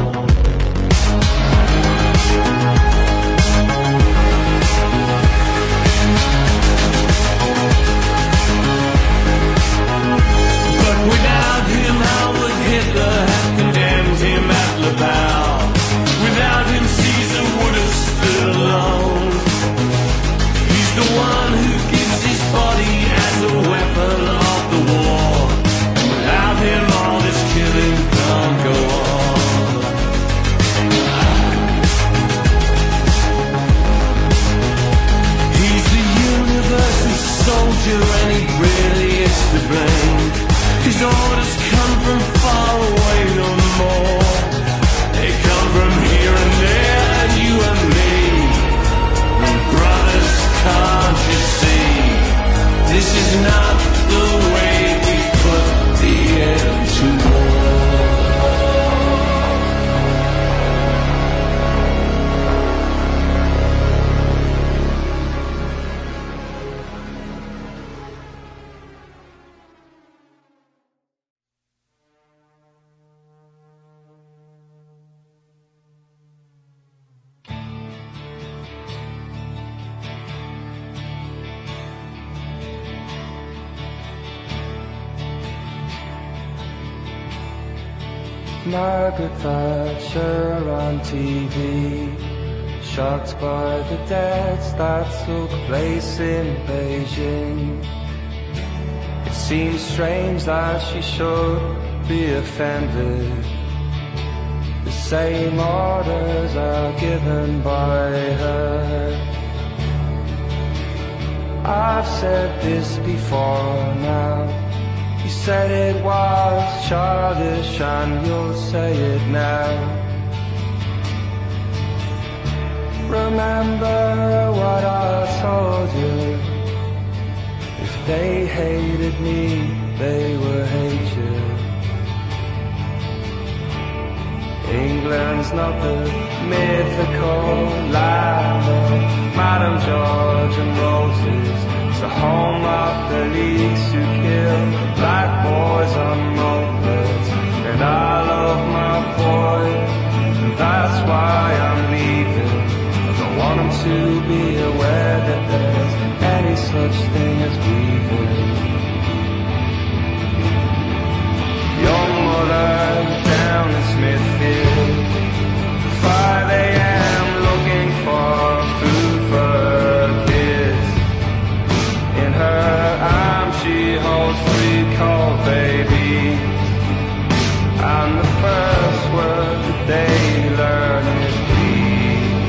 But without him, how would Hitler have condemned him at Laval? Without him, Caesar would have stood alone. He's the one who gives his body as a weapon of the war. And without him, all this killing can't go on. Margaret Thatcher on TV, shocked by the deaths that took place in Beijing. It seems strange that she should be offended. The same orders are given by her. I've said this before now. You said it was childish and you'll say it now. Remember what I told you. If they hated me, they will hate you. England's not the mythical land of Madame George and Roses. It's the home of the police who kill black boys on mopeds. And I love my boy, and that's why I'm leaving. I don't want him to be aware that there's any such thing as grieving. Young mother down in Smithfield, 5 a.m. looking for food for her kids. In her arms she holds 3 cold babies, and the first word that they learn is please.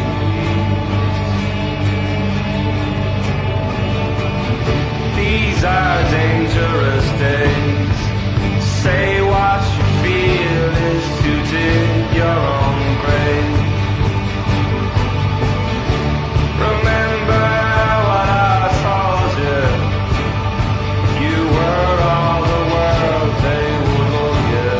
These are dangerous days. Say what you feel is to dig your own grave. Remember what I told you. If you were all the world, they would love you.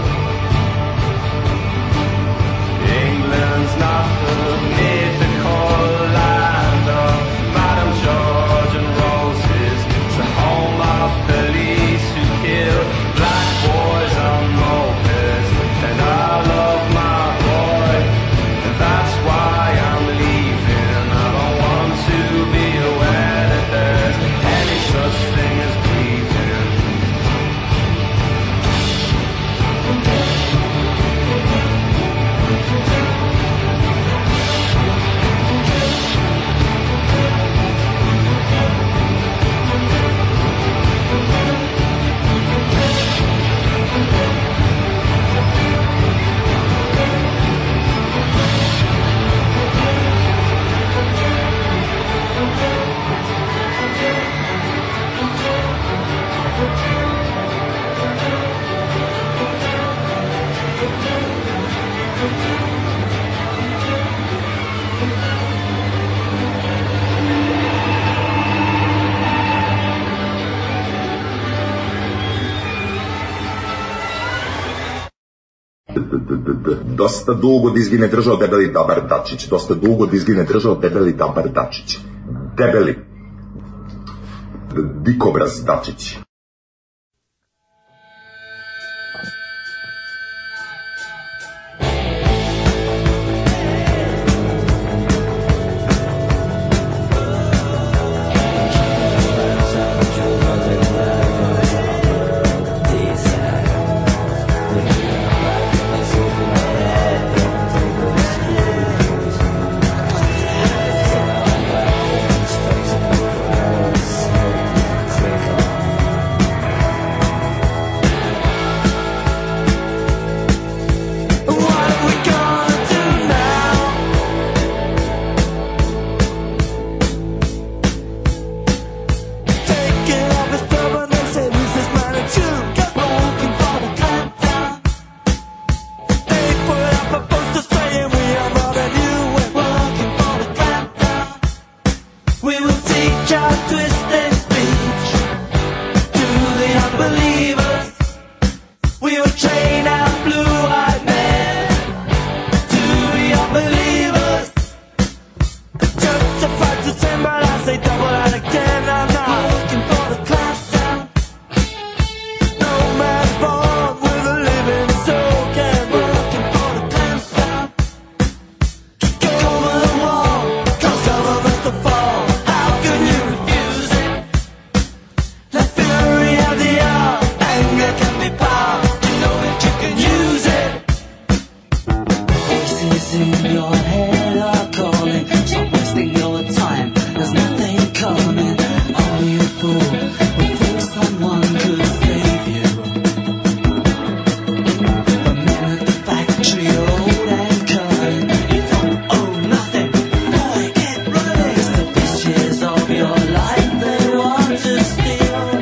England's not the mythical land of Madame George and Roses. It's the home of police who kill black boys on mopeds. And I love my boy, and that's why I'm leaving. I don't want to be aware that there's any such thing as grieving. Dosta dugo da izgine držao debeli Dabar Dačić. Dosta dugo da izgine držao debeli Dabar Dačić. Debeli. Dikobraz Dačić. voices in your head are calling. Stop wasting your time, there's nothing coming. Are you a fool who thinks someone could save you? The men at the factory are old and kind. You don't own nothing, boy, get running. It's the bitches of your life they want to steal.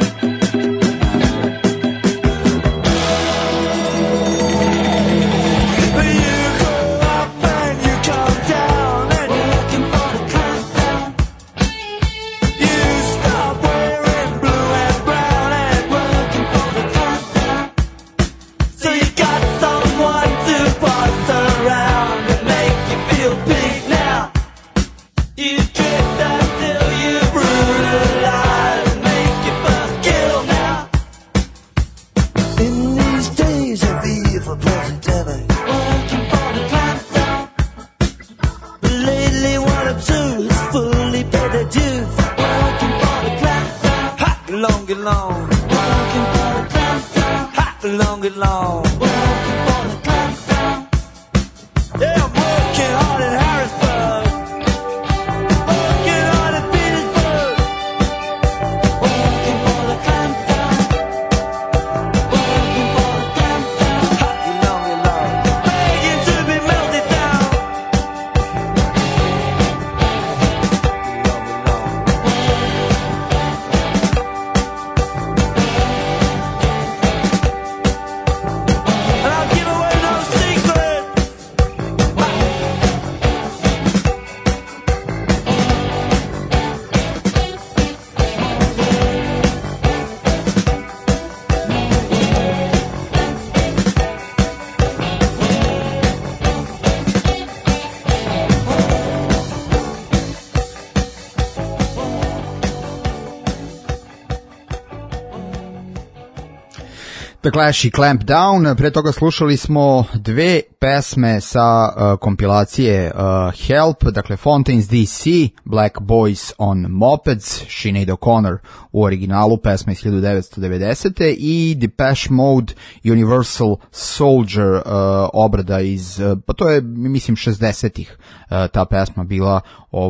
The Clash i Clamp Down. Pre toga slušali smo dve pesme sa kompilacije Help, dakle Fontaines DC, Black Boys on Mopeds, Sinead O'Connor u originalu, pesma iz 1990. i Depeche Mode Universal Soldier, obrada iz, pa to je mislim 60-ih ta pesma bila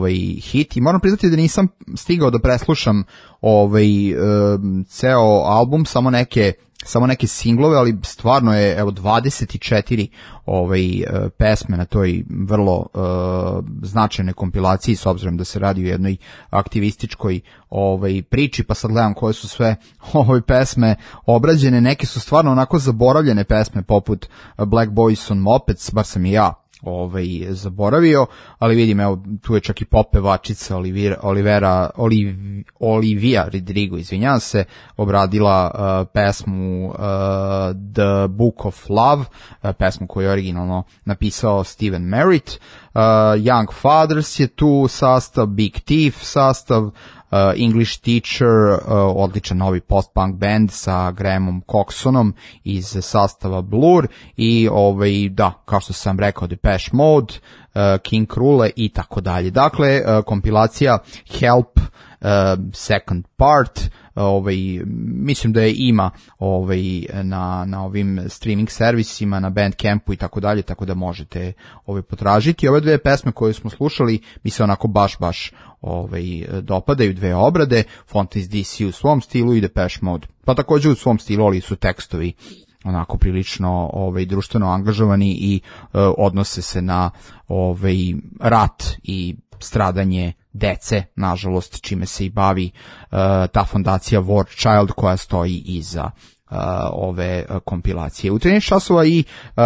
hit, i moram priznati da nisam stigao da preslušam ceo album, samo neke singlove, ali stvarno je 24 pesme na toj vrlo značajnoj kompilaciji, s obzirom da se radi o jednoj aktivističkoj priči, pa sad gledam koje su sve ove pesme obrađene. Neke su stvarno onako zaboravljene pesme, poput Black Boys on Mopeds, bar sam i ja zaboravio, ali vidim, evo, tu je čak i popevačica Olivia Rodrigo, izvinjavam se, obradila pesmu The Book of Love, pesmu koju je originalno napisao Steven Merritt. Young Fathers je tu sastav, Big Thief sastav, English Teacher, odličan novi post-punk band sa Grahamom Coxonom iz sastava Blur, i da, kao što sam rekao, Depeche Mode, King Krule i tako dalje. Dakle, kompilacija Help, second part, mislim da je ima na ovim streaming servisima, na Bandcampu i tako dalje, tako da možete potražiti. Ove dve pesme koje smo slušali mi se onako baš dopadaju, dve obrade, Fontaines DC u svom stilu i Depeche Mode pa također u svom stilu, ali su tekstovi onako prilično društveno angažovani i odnose se na rat i stradanje dece, nažalost, čime se i bavi ta fondacija War Child koja stoji iza ove kompilacije. U 13 časova i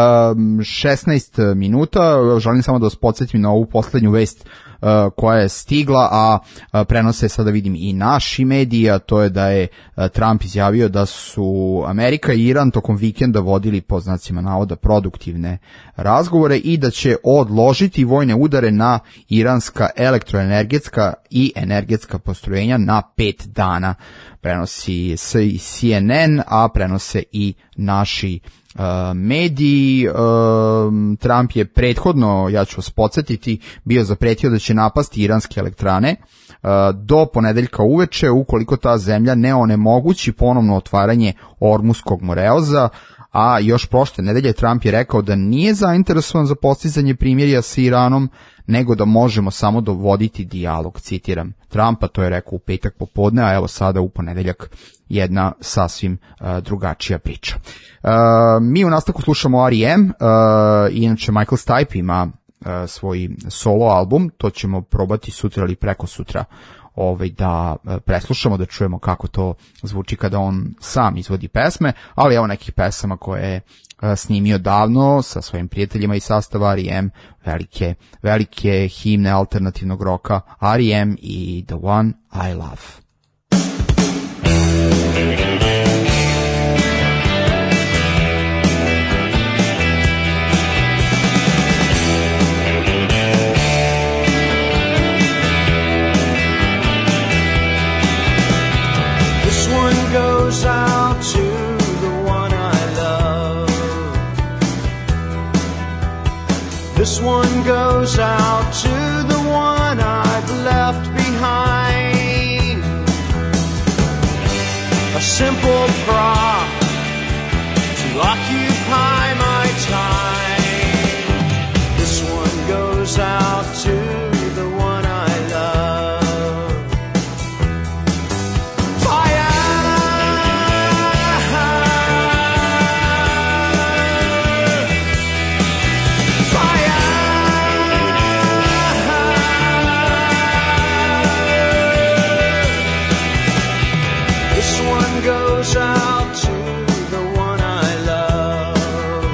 16 minuta želim samo da vas podsjetim na ovu poslednju vest koja je stigla, a prenose sada vidim i naši mediji, a to je da je Trump izjavio da su Amerika i Iran tokom vikenda vodili, po znacima navoda, produktivne razgovore i da će odložiti vojne udare na iranska elektroenergetska i energetska postrojenja na 5 dana. Prenosi CNN, a prenose i naši mediji. Trump je prethodno, ja ću vas podsjetiti, bio zapretio da će napasti iranske elektrane do ponedeljka uveče ukoliko ta zemlja ne onemogući ponovno otvaranje Ormuskog moreoza, a još prošle nedelje Trump je rekao da nije zainteresovan za postizanje primirja sa Iranom, nego da možemo samo dovoditi dijalog, citiram Trumpa, to je rekao u petak popodne, a evo sada u ponedeljak jedna sasvim drugačija priča. Mi u nastavku slušamo R.E.M. Inače Michael Stipe ima svoj solo album, to ćemo probati sutra ili preko sutra da preslušamo, da čujemo kako to zvuči kada on sam izvodi pesme, ali evo nekih pesama koje je snimio davno sa svojim prijateljima iz sastava R.E.M. velike himne alternativnog roka, R.E.M. i The One I Love. Goes out to the one I love. This one goes out to the one I've left behind. A simple prop to occupy my time. This one goes out to the one I love. Out to the one I love.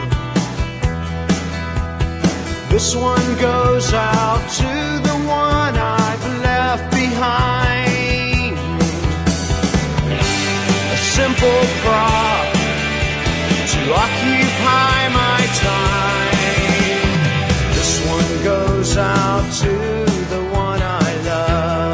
This one goes out to the one I've left behind. A simple prop to occupy my time. This one goes out to the one I love.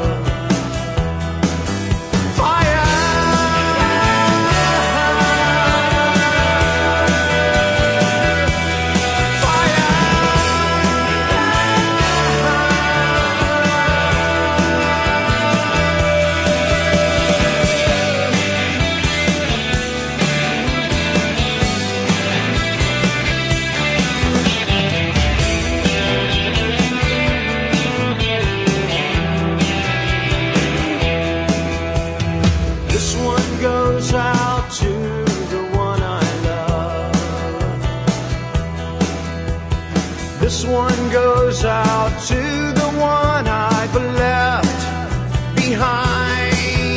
This one goes out to the one I've left behind.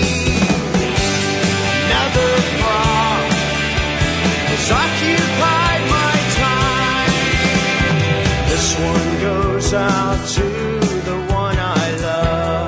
Another prop has occupied my time. This one goes out to the one I love.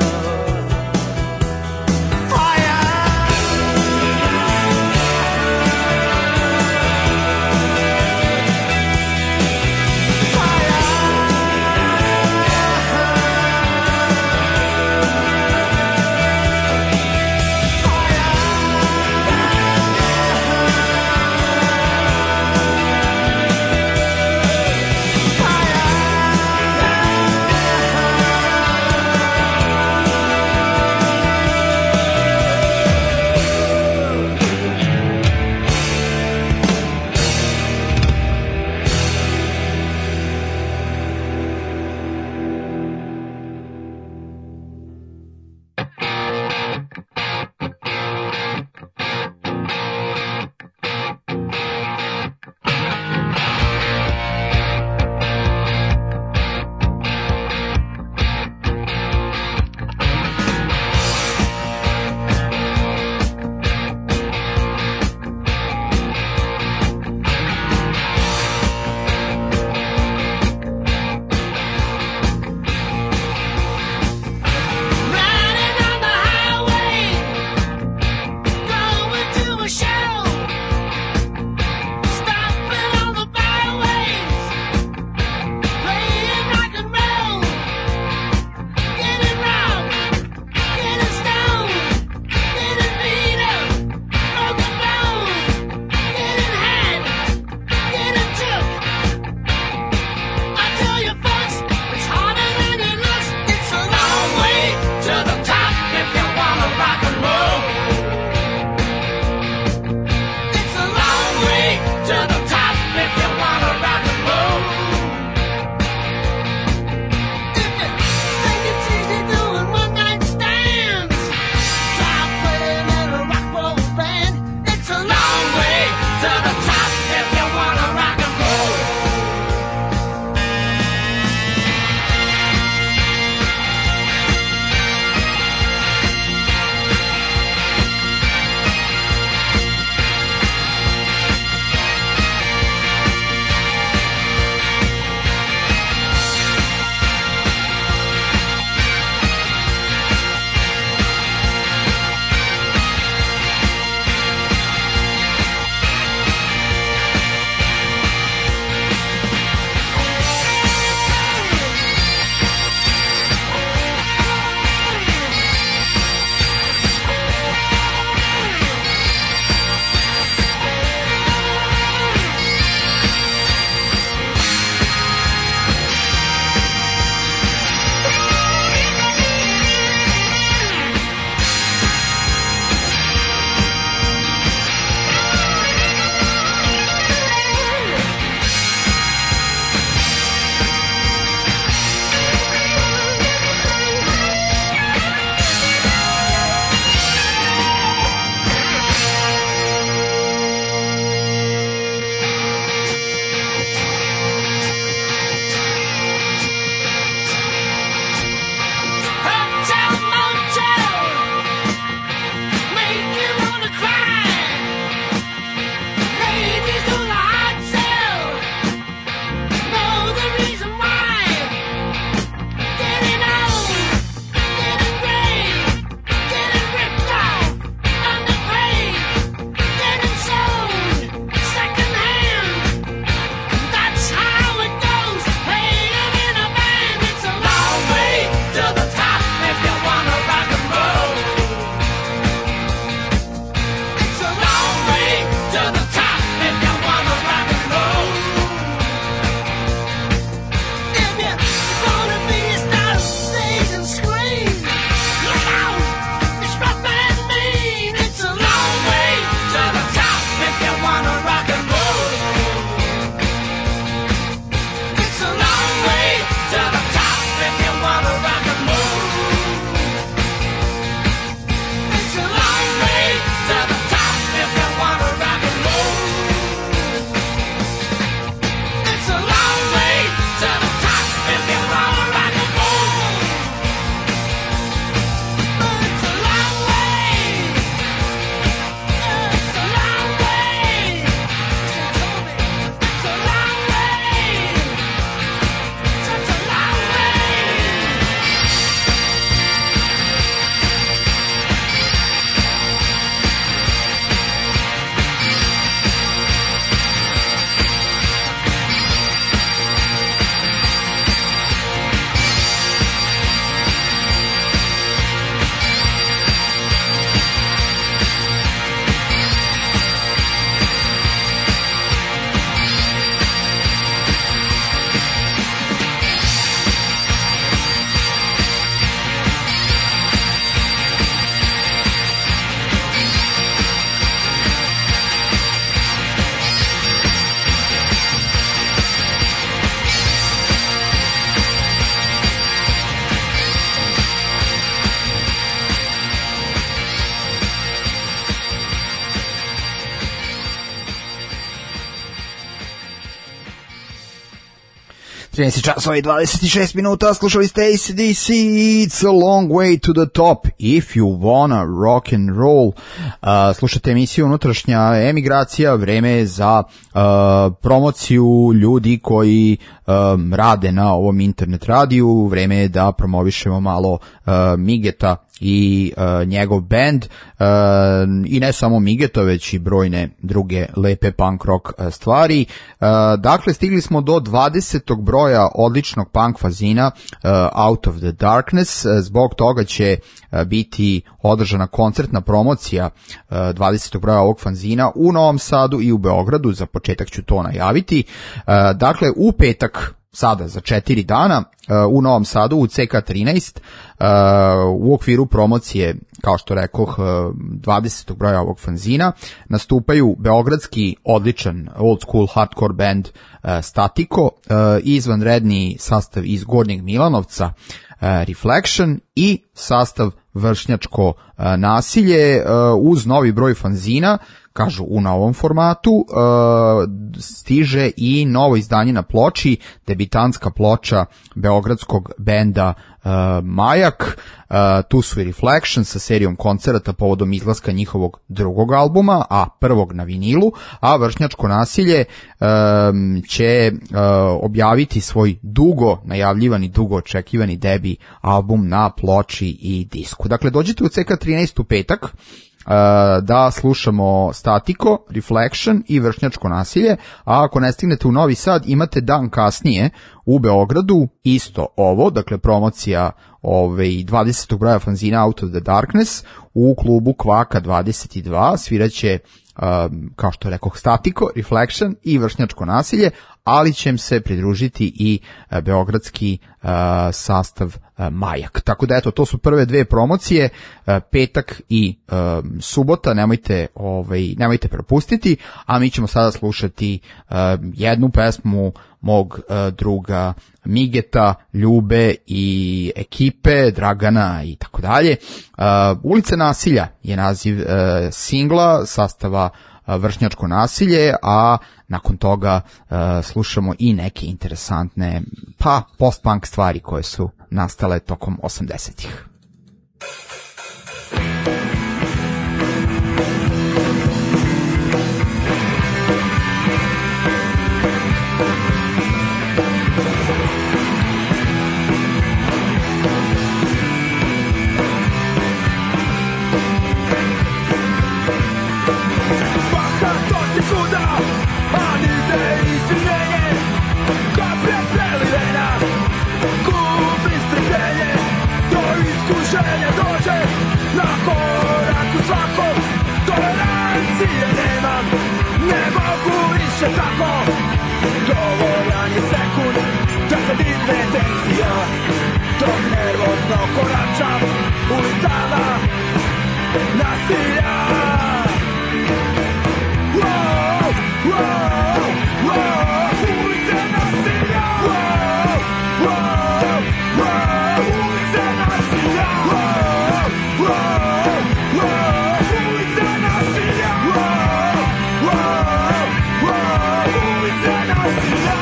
13 časova i 26 minuta, slušali ste AC/DC, It's a long way to the top, if you wanna rock and roll. Slušate emisiju Unutrašnja emigracija, vreme je za promociju ljudi koji rade na ovom internet radiju, vreme je da promovišemo malo Migeta i njegov band, i ne samo Migeta, već i brojne druge lepe punk rock stvari. Dakle, stigli smo do 20. broja odličnog punk fanzina Out of the Darkness. Zbog toga će biti održana koncertna promocija 20. broja ovog fanzina u Novom Sadu i u Beogradu. Za početak ću to najaviti. Dakle, u petak, sada za 4 dana, u Novom Sadu u CK13, u okviru promocije, kao što rekoh, 20. broja ovog fanzina, nastupaju beogradski odličan old school hardcore band Statiko, izvanredni sastav iz Gornjeg Milanovca Reflection i sastav Vršnjačko nasilje, uz novi broj fanzina. Kažu, u novom formatu stiže i novo izdanje na ploči, debitantska ploča beogradskog benda Majak. Tu su i Reflection sa serijom koncerata povodom izlaska njihovog drugog albuma, a prvog na vinilu, a Vršnjačko nasilje će objaviti svoj dugo najavljivani, dugo očekivani debi album na ploči i disku. Dakle, dođite u CK13 u petak da slušamo Statiko, Reflection i Vršnjačko nasilje, a ako ne stignete u Novi Sad, imate dan kasnije u Beogradu isto ovo, dakle promocija 20. broja fanzina Out of the Darkness u klubu Kvaka 22, sviraće, kao što rekoh, Statiko, Reflection i Vršnjačko nasilje, ali će im se pridružiti i beogradski sastav Majak. Tako da eto, to su prve dve promocije, petak i subota, nemojte propustiti, a mi ćemo sada slušati jednu pesmu mog druga Migeta, Ljube i ekipe, Dragana i tako dalje. Ulica nasilja je naziv singla sastava Vršnjačko nasilje, a nakon toga slušamo i neke interesantne post-punk stvari koje su nastale tokom 80-ih. Tako, dovoljan je sekund da se digne tenzija, dok nervozno koračam ulicama nasilja. Wow, wow, wow, ulice nasilja. Wow, wow, wow, ulice nasilja. Wow, wow, wow, ulice nasilja. Wow, wow, wow, ulice nasilja.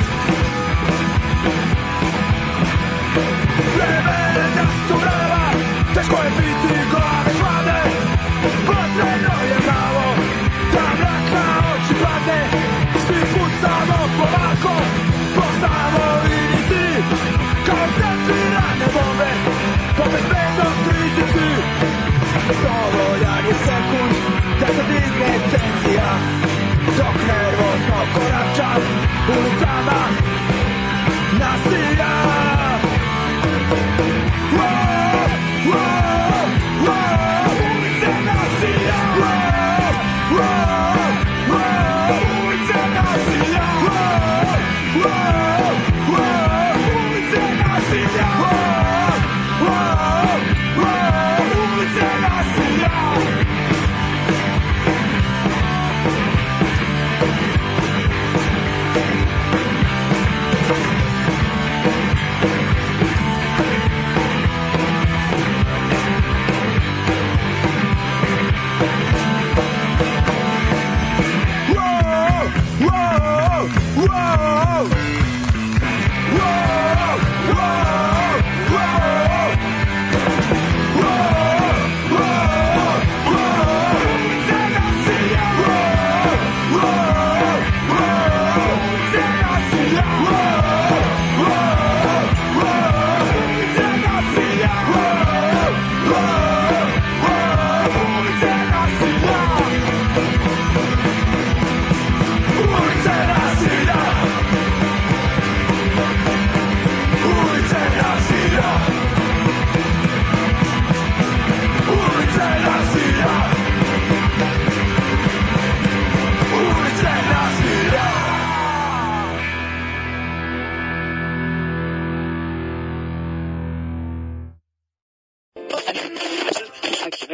Vremena su vrela, teško je biti glave hlade. Potrebno je malo da mrak na oči padne. Svi pucamo polako po samoinici, kao centrirane bombe po bezbednom krizici. Dovoljan je sekund da se digne tenzija, dok nervozno koračam ulicama nasilja. Wow, wow, wow, ulice nasilja. Wow, wow, wow, ulice nasilja. Wow, wow, wow, ulice nasilja. Wow, wow, wow, ulice nasilja. Whoa, whoa, whoa.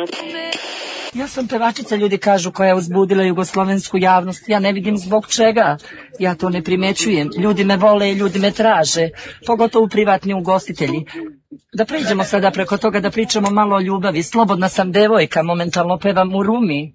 Ja sam pevačica, ljudi kažu, koja je uzbudila jugoslovensku javnost. Ja ne vidim zbog čega. Ja to ne primećujem. Ljudi me vole i ljudi me traže. Pogotovo privatni ugostitelji. Da pređemo sada preko toga da pričamo malo o ljubavi. Slobodna sam devojka, momentalno pevam u Rumi.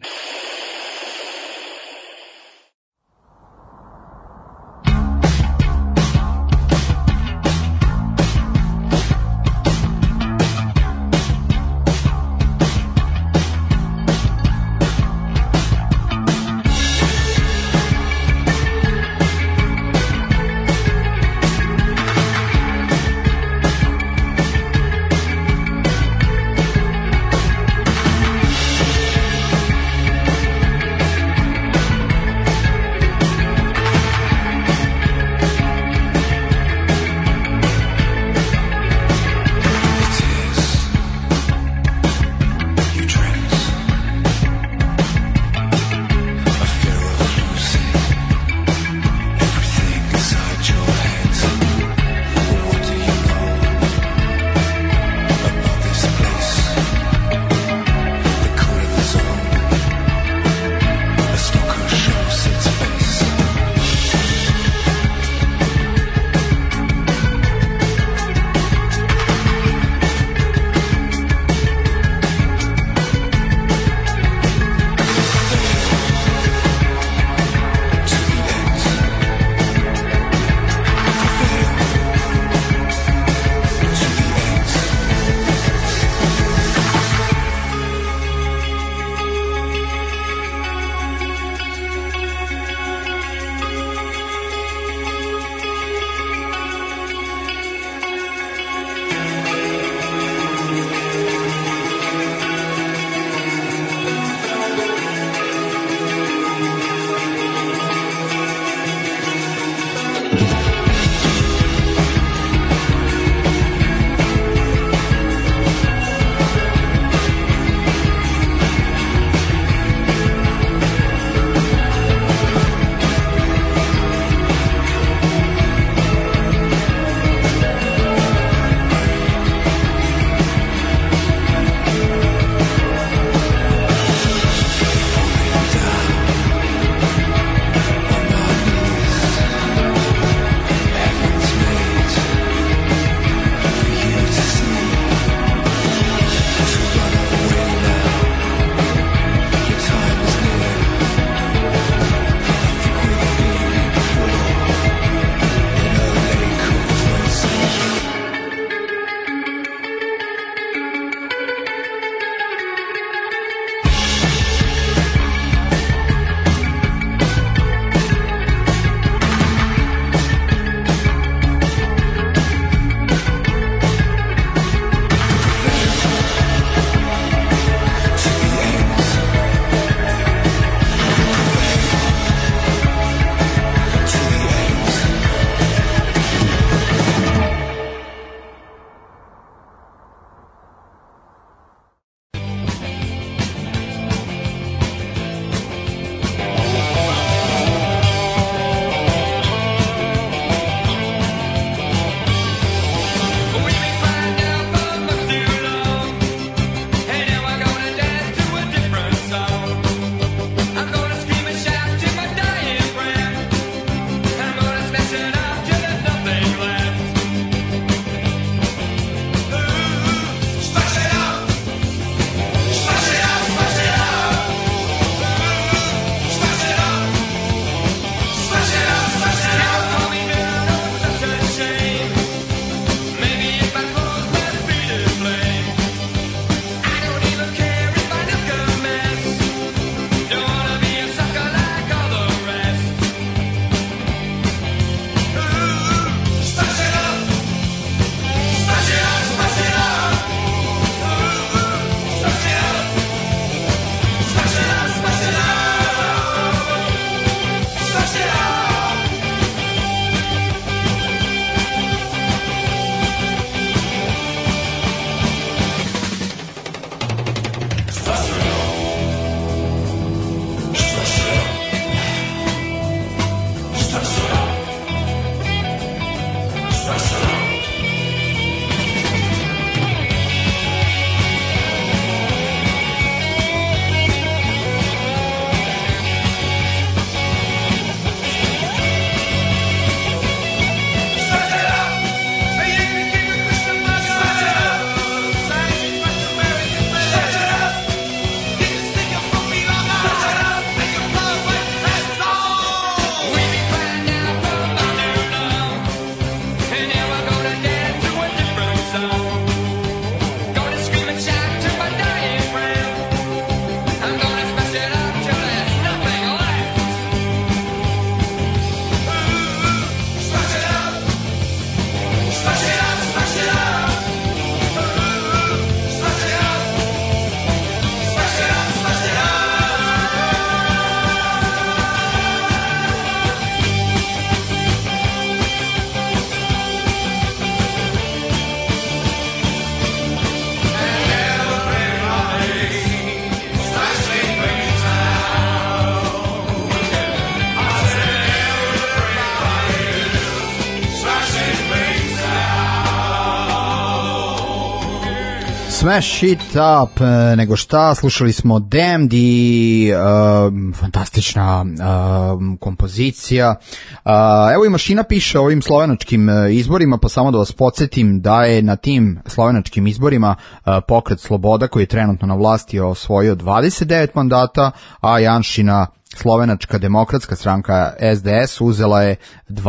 Smash It Up, nego šta, slušali smo Damned i fantastična kompozicija. Evo i Mašina piše o ovim slovenačkim izborima, pa samo da vas podsjetim da je na tim slovenačkim izborima Pokret Sloboda, koji je trenutno na vlasti, osvojio 29 mandata, a Janšina Slovenačka demokratska stranka SDS uzela je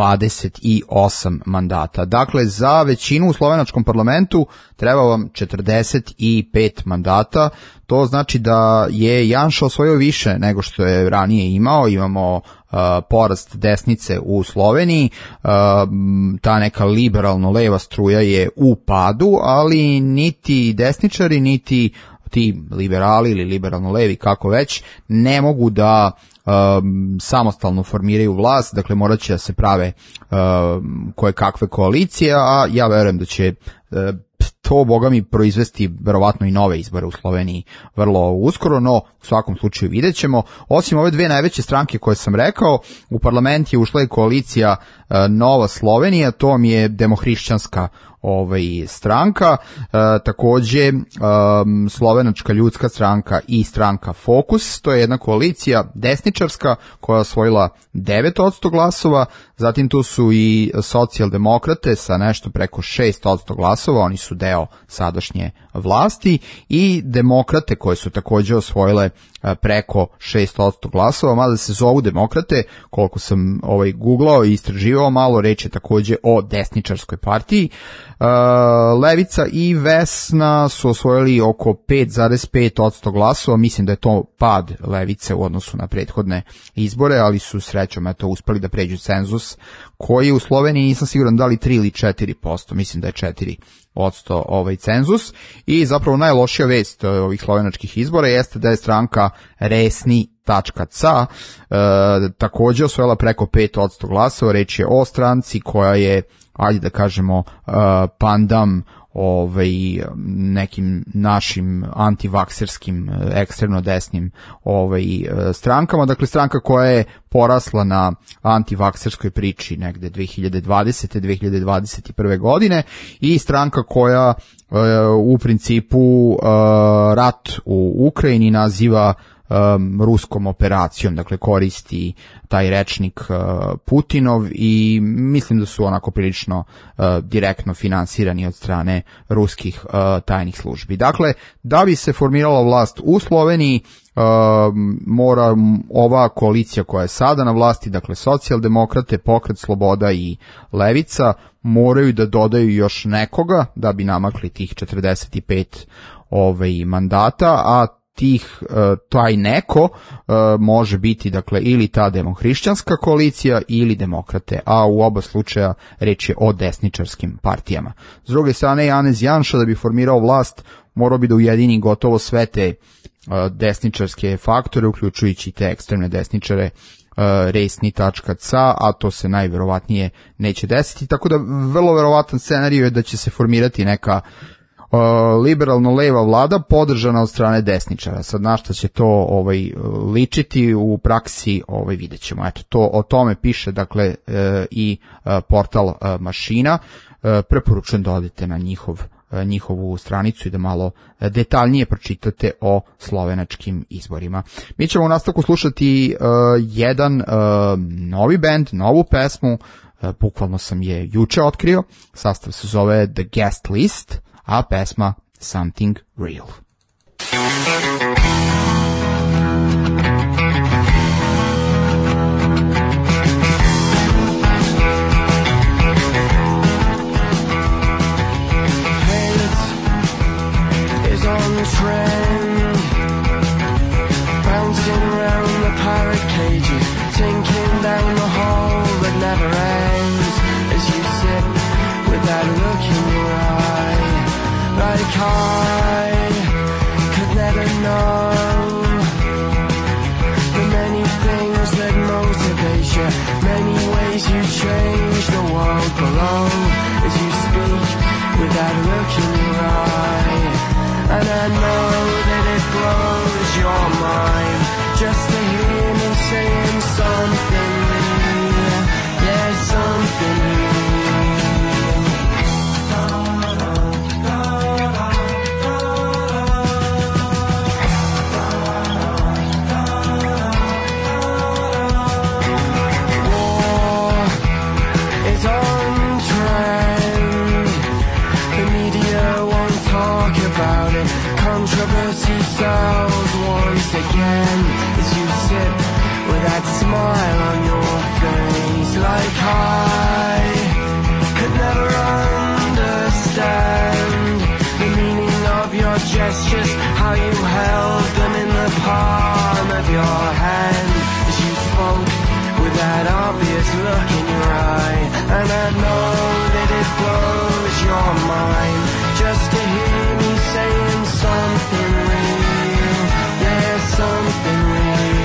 28 mandata. Dakle, za većinu u slovenačkom parlamentu treba vam 45 mandata. To znači da je Janša osvojio više nego što je ranije imao. Imamo porast desnice u Sloveniji, ta neka liberalno-leva struja je u padu, ali niti desničari, niti ti liberali ili liberalno-levi, kako već, ne mogu da samostalno formiraju vlast, dakle morat će da se prave koje kakve koalicije, a ja verujem da će to, boga mi, proizvesti verovatno i nove izbore u Sloveniji vrlo uskoro, no u svakom slučaju vidjet ćemo. Osim ove dve najveće stranke koje sam rekao, u parlament je ušla i koalicija Nova Slovenija, to mi je demohrišćanska stranka, takođe Slovenačka ljudska stranka i stranka Fokus, to je jedna koalicija desničarska koja je osvojila 9% glasova, zatim tu su i socijaldemokrate sa nešto preko 6% glasova, oni su deo sadašnje vlasti, i demokrate koje su takođe osvojile preko 6% glasova, mada se zovu demokrate, koliko sam googlao i istraživao malo, reč je takođe o desničarskoj partiji. Levica i Vesna su osvojili oko 5,5% glasova, mislim da je to pad Levice u odnosu na prethodne izbore, ali su srećom uspeli da pređu cenzus koji u Sloveniji nisam siguran da li 3 ili 4%, mislim da je 4% cenzus. I zapravo najlošija vest ovih slovenačkih izbora jeste da je stranka Resni.ca takođe osvojila preko 5% glasova. Reč je o stranci koja je, ajde da kažemo, pandam nekim našim antivakserskim ekstremno desnim strankama, dakle stranka koja je porasla na antivakserskoj priči negde 2020. 2021. godine i stranka koja u principu rat u Ukrajini naziva ruskom operacijom, dakle koristi taj rečnik Putinov i mislim da su onako prilično direktno finansirani od strane ruskih tajnih službi. Dakle, da bi se formirala vlast u Sloveniji, mora ova koalicija koja je sada na vlasti, dakle socijaldemokrate, Pokret Sloboda i Levica, moraju da dodaju još nekoga da bi namakli tih 45 mandata, a taj neko može biti, dakle, ili ta demohrišćanska koalicija ili demokrate, a u oba slučaja reč je o desničarskim partijama. S druge strane, Janez Janša da bi formirao vlast morao bi da ujedini gotovo sve te desničarske faktore, uključujući te ekstremne desničare Resni.ca, a to se najverovatnije neće desiti, tako da vrlo verovatan scenarij je da će se formirati neka liberalno-leva vlada podržana od strane desničara. Sad na šta će to ličiti u praksi, vidjet ćemo. Eto, o tome piše, dakle, i portal Mašina. Preporučujem da odete na njihovu stranicu i da malo detaljnije pročitate o slovenačkim izborima. Mi ćemo u nastavku slušati jedan novi bend, novu pesmu, bukvalno sam je juče otkrio, sastav se zove The Guest List, a pesma Something Real. Trend, bouncing around the pirate cages, sinking down the hole that never ends, as you sit with that look in your eye, like I could never know the many things that motivate you, many ways you change the world below, as you speak with that look in your eye. And I know that it blows your mind just to hear me saying something real, yeah, something real. is on trend. The media won't talk about it. Controversy sells once again as you sit with that smile on your face. Like I could never understand the meaning of your gestures, how you held them in the palm of your hand as you spoke with that obvious look in your eye. And I know that it blows your mind just to hear me saying something real. Yeah, something real.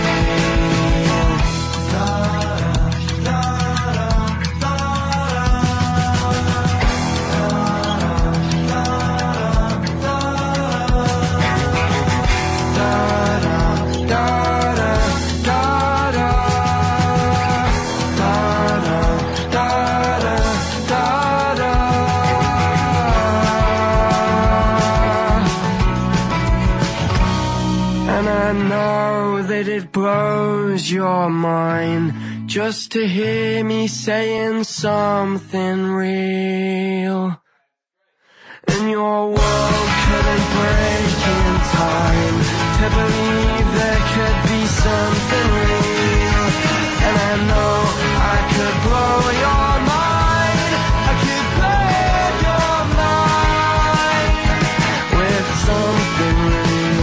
It blows your mind just to hear me saying something real. And your world couldn't break in time to believe there could be something real. And I know I could blow your mind, I could blow your mind with something real.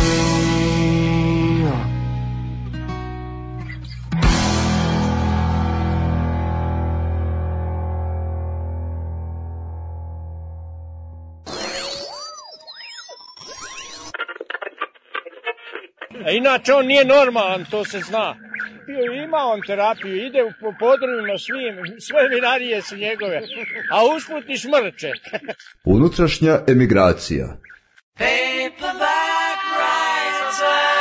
Inače, on nije normalan, to se zna. Ima on terapiju, ide po podrumima sve vinarije su njegove, a usput i šmrče. Unutrašnja emigracija. Paperback writer.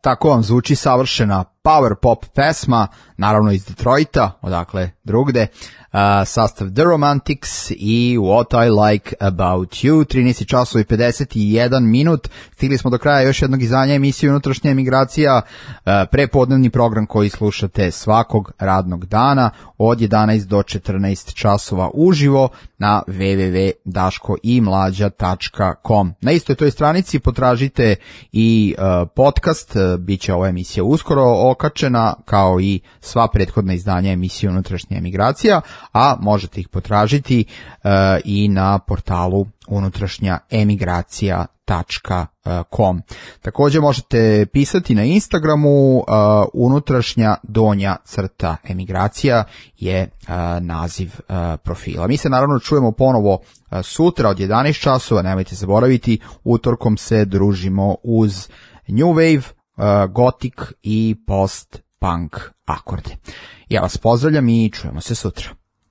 Tako vam zvuči savršena power pop pesma, naravno iz Detroita, odakle drugde, sastav The Romantics i What I Like About You. 13 časova i 51 minut. Stigli smo do kraja još jednog izdanja emisije Unutrašnja emigracija, prepodnevni program koji slušate svakog radnog dana od 11 do 14 časova uživo na www.daškoimlađa.com. Na istoj toj stranici potražite i podcast, bit će ova emisija uskoro okačena, kao i sva prethodna izdanja emisije Unutrašnja emigracija, a možete ih potražiti i na portalu unutrašnjaemigracija.com. Također možete pisati na Instagramu, unutrašnja donja crta emigracija je naziv profila. Mi se naravno čujemo ponovo sutra od 11 časova, nemojte zaboraviti, utorkom se družimo uz New Wave, Gothic i post-punk akorde. Ja vas pozdravljam i čujemo se sutra.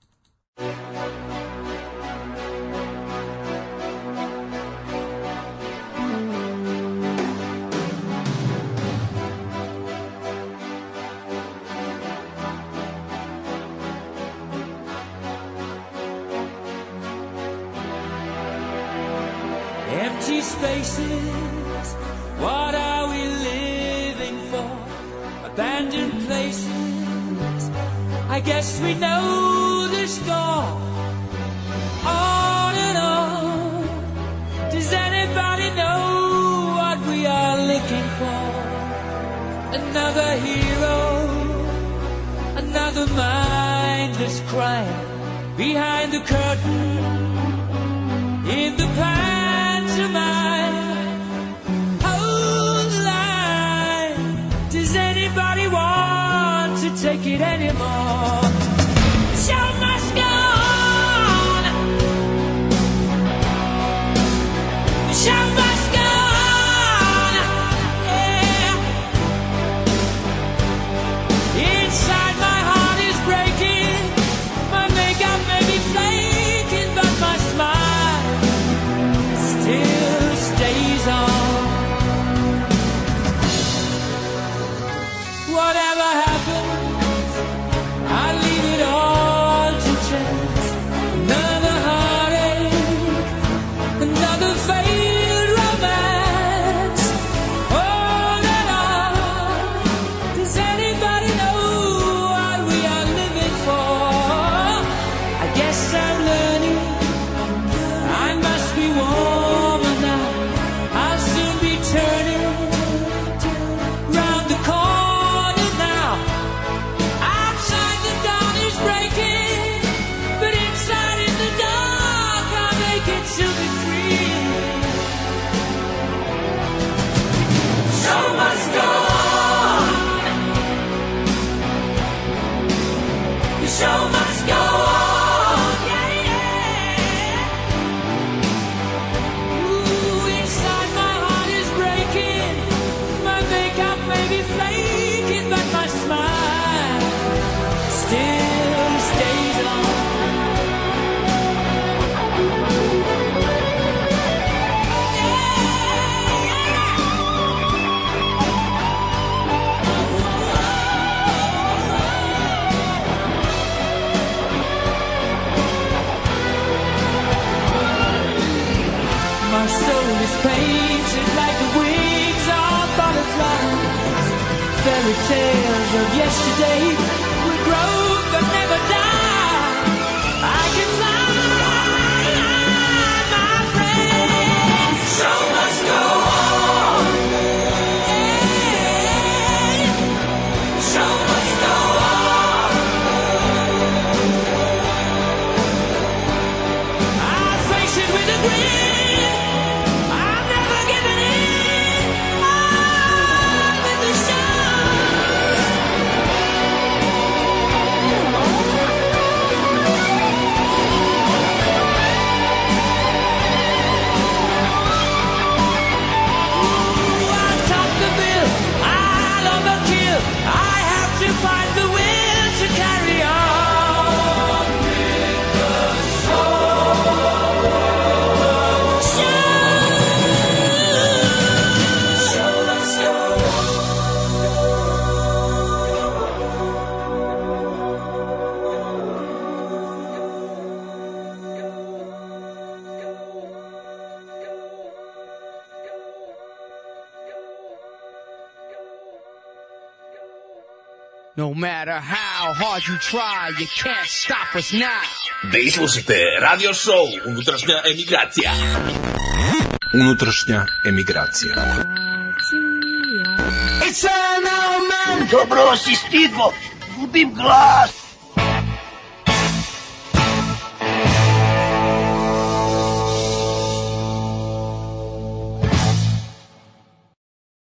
Empty spaces, what are we living for? Abandoned places, I guess we know the score. On and on, does anybody know what we are looking for? Another hero, another mindless crime, behind the curtain, in the pantomime. Hold the line, does anybody want to take it anymore? The show must go on. The show must go on. Yeah. Inside my heart is breaking, my makeup may be flaking, but my smile still stays on. Whatever happens, I leave it all to chance. Another heartache, another failed romance. On and on, does anybody know what we are living for? I guess I'm learning, I must be warmer now. I'll soon be turning round the corner now. Outside the dawn is breaking, but inside is the dark. I'll make it to be free. The show must go on. The show must go on. Yeah, yeah. Ooh, inside my heart is breaking, my makeup may be flaking, but my smile still stays on. My soul is painted like the wings of butterflies. Fairy tales of yesterday will grow but never die. I can fly, my friend. The show must go on. The show must go on. I'll face it with a grin. I'm never giving in. On with the show. No matter how hard you try, you can't stop us now. Da slušate radio show Unutrašnja emigracija. Unutrašnja emigracija. Dobro si stigo, gubim glas.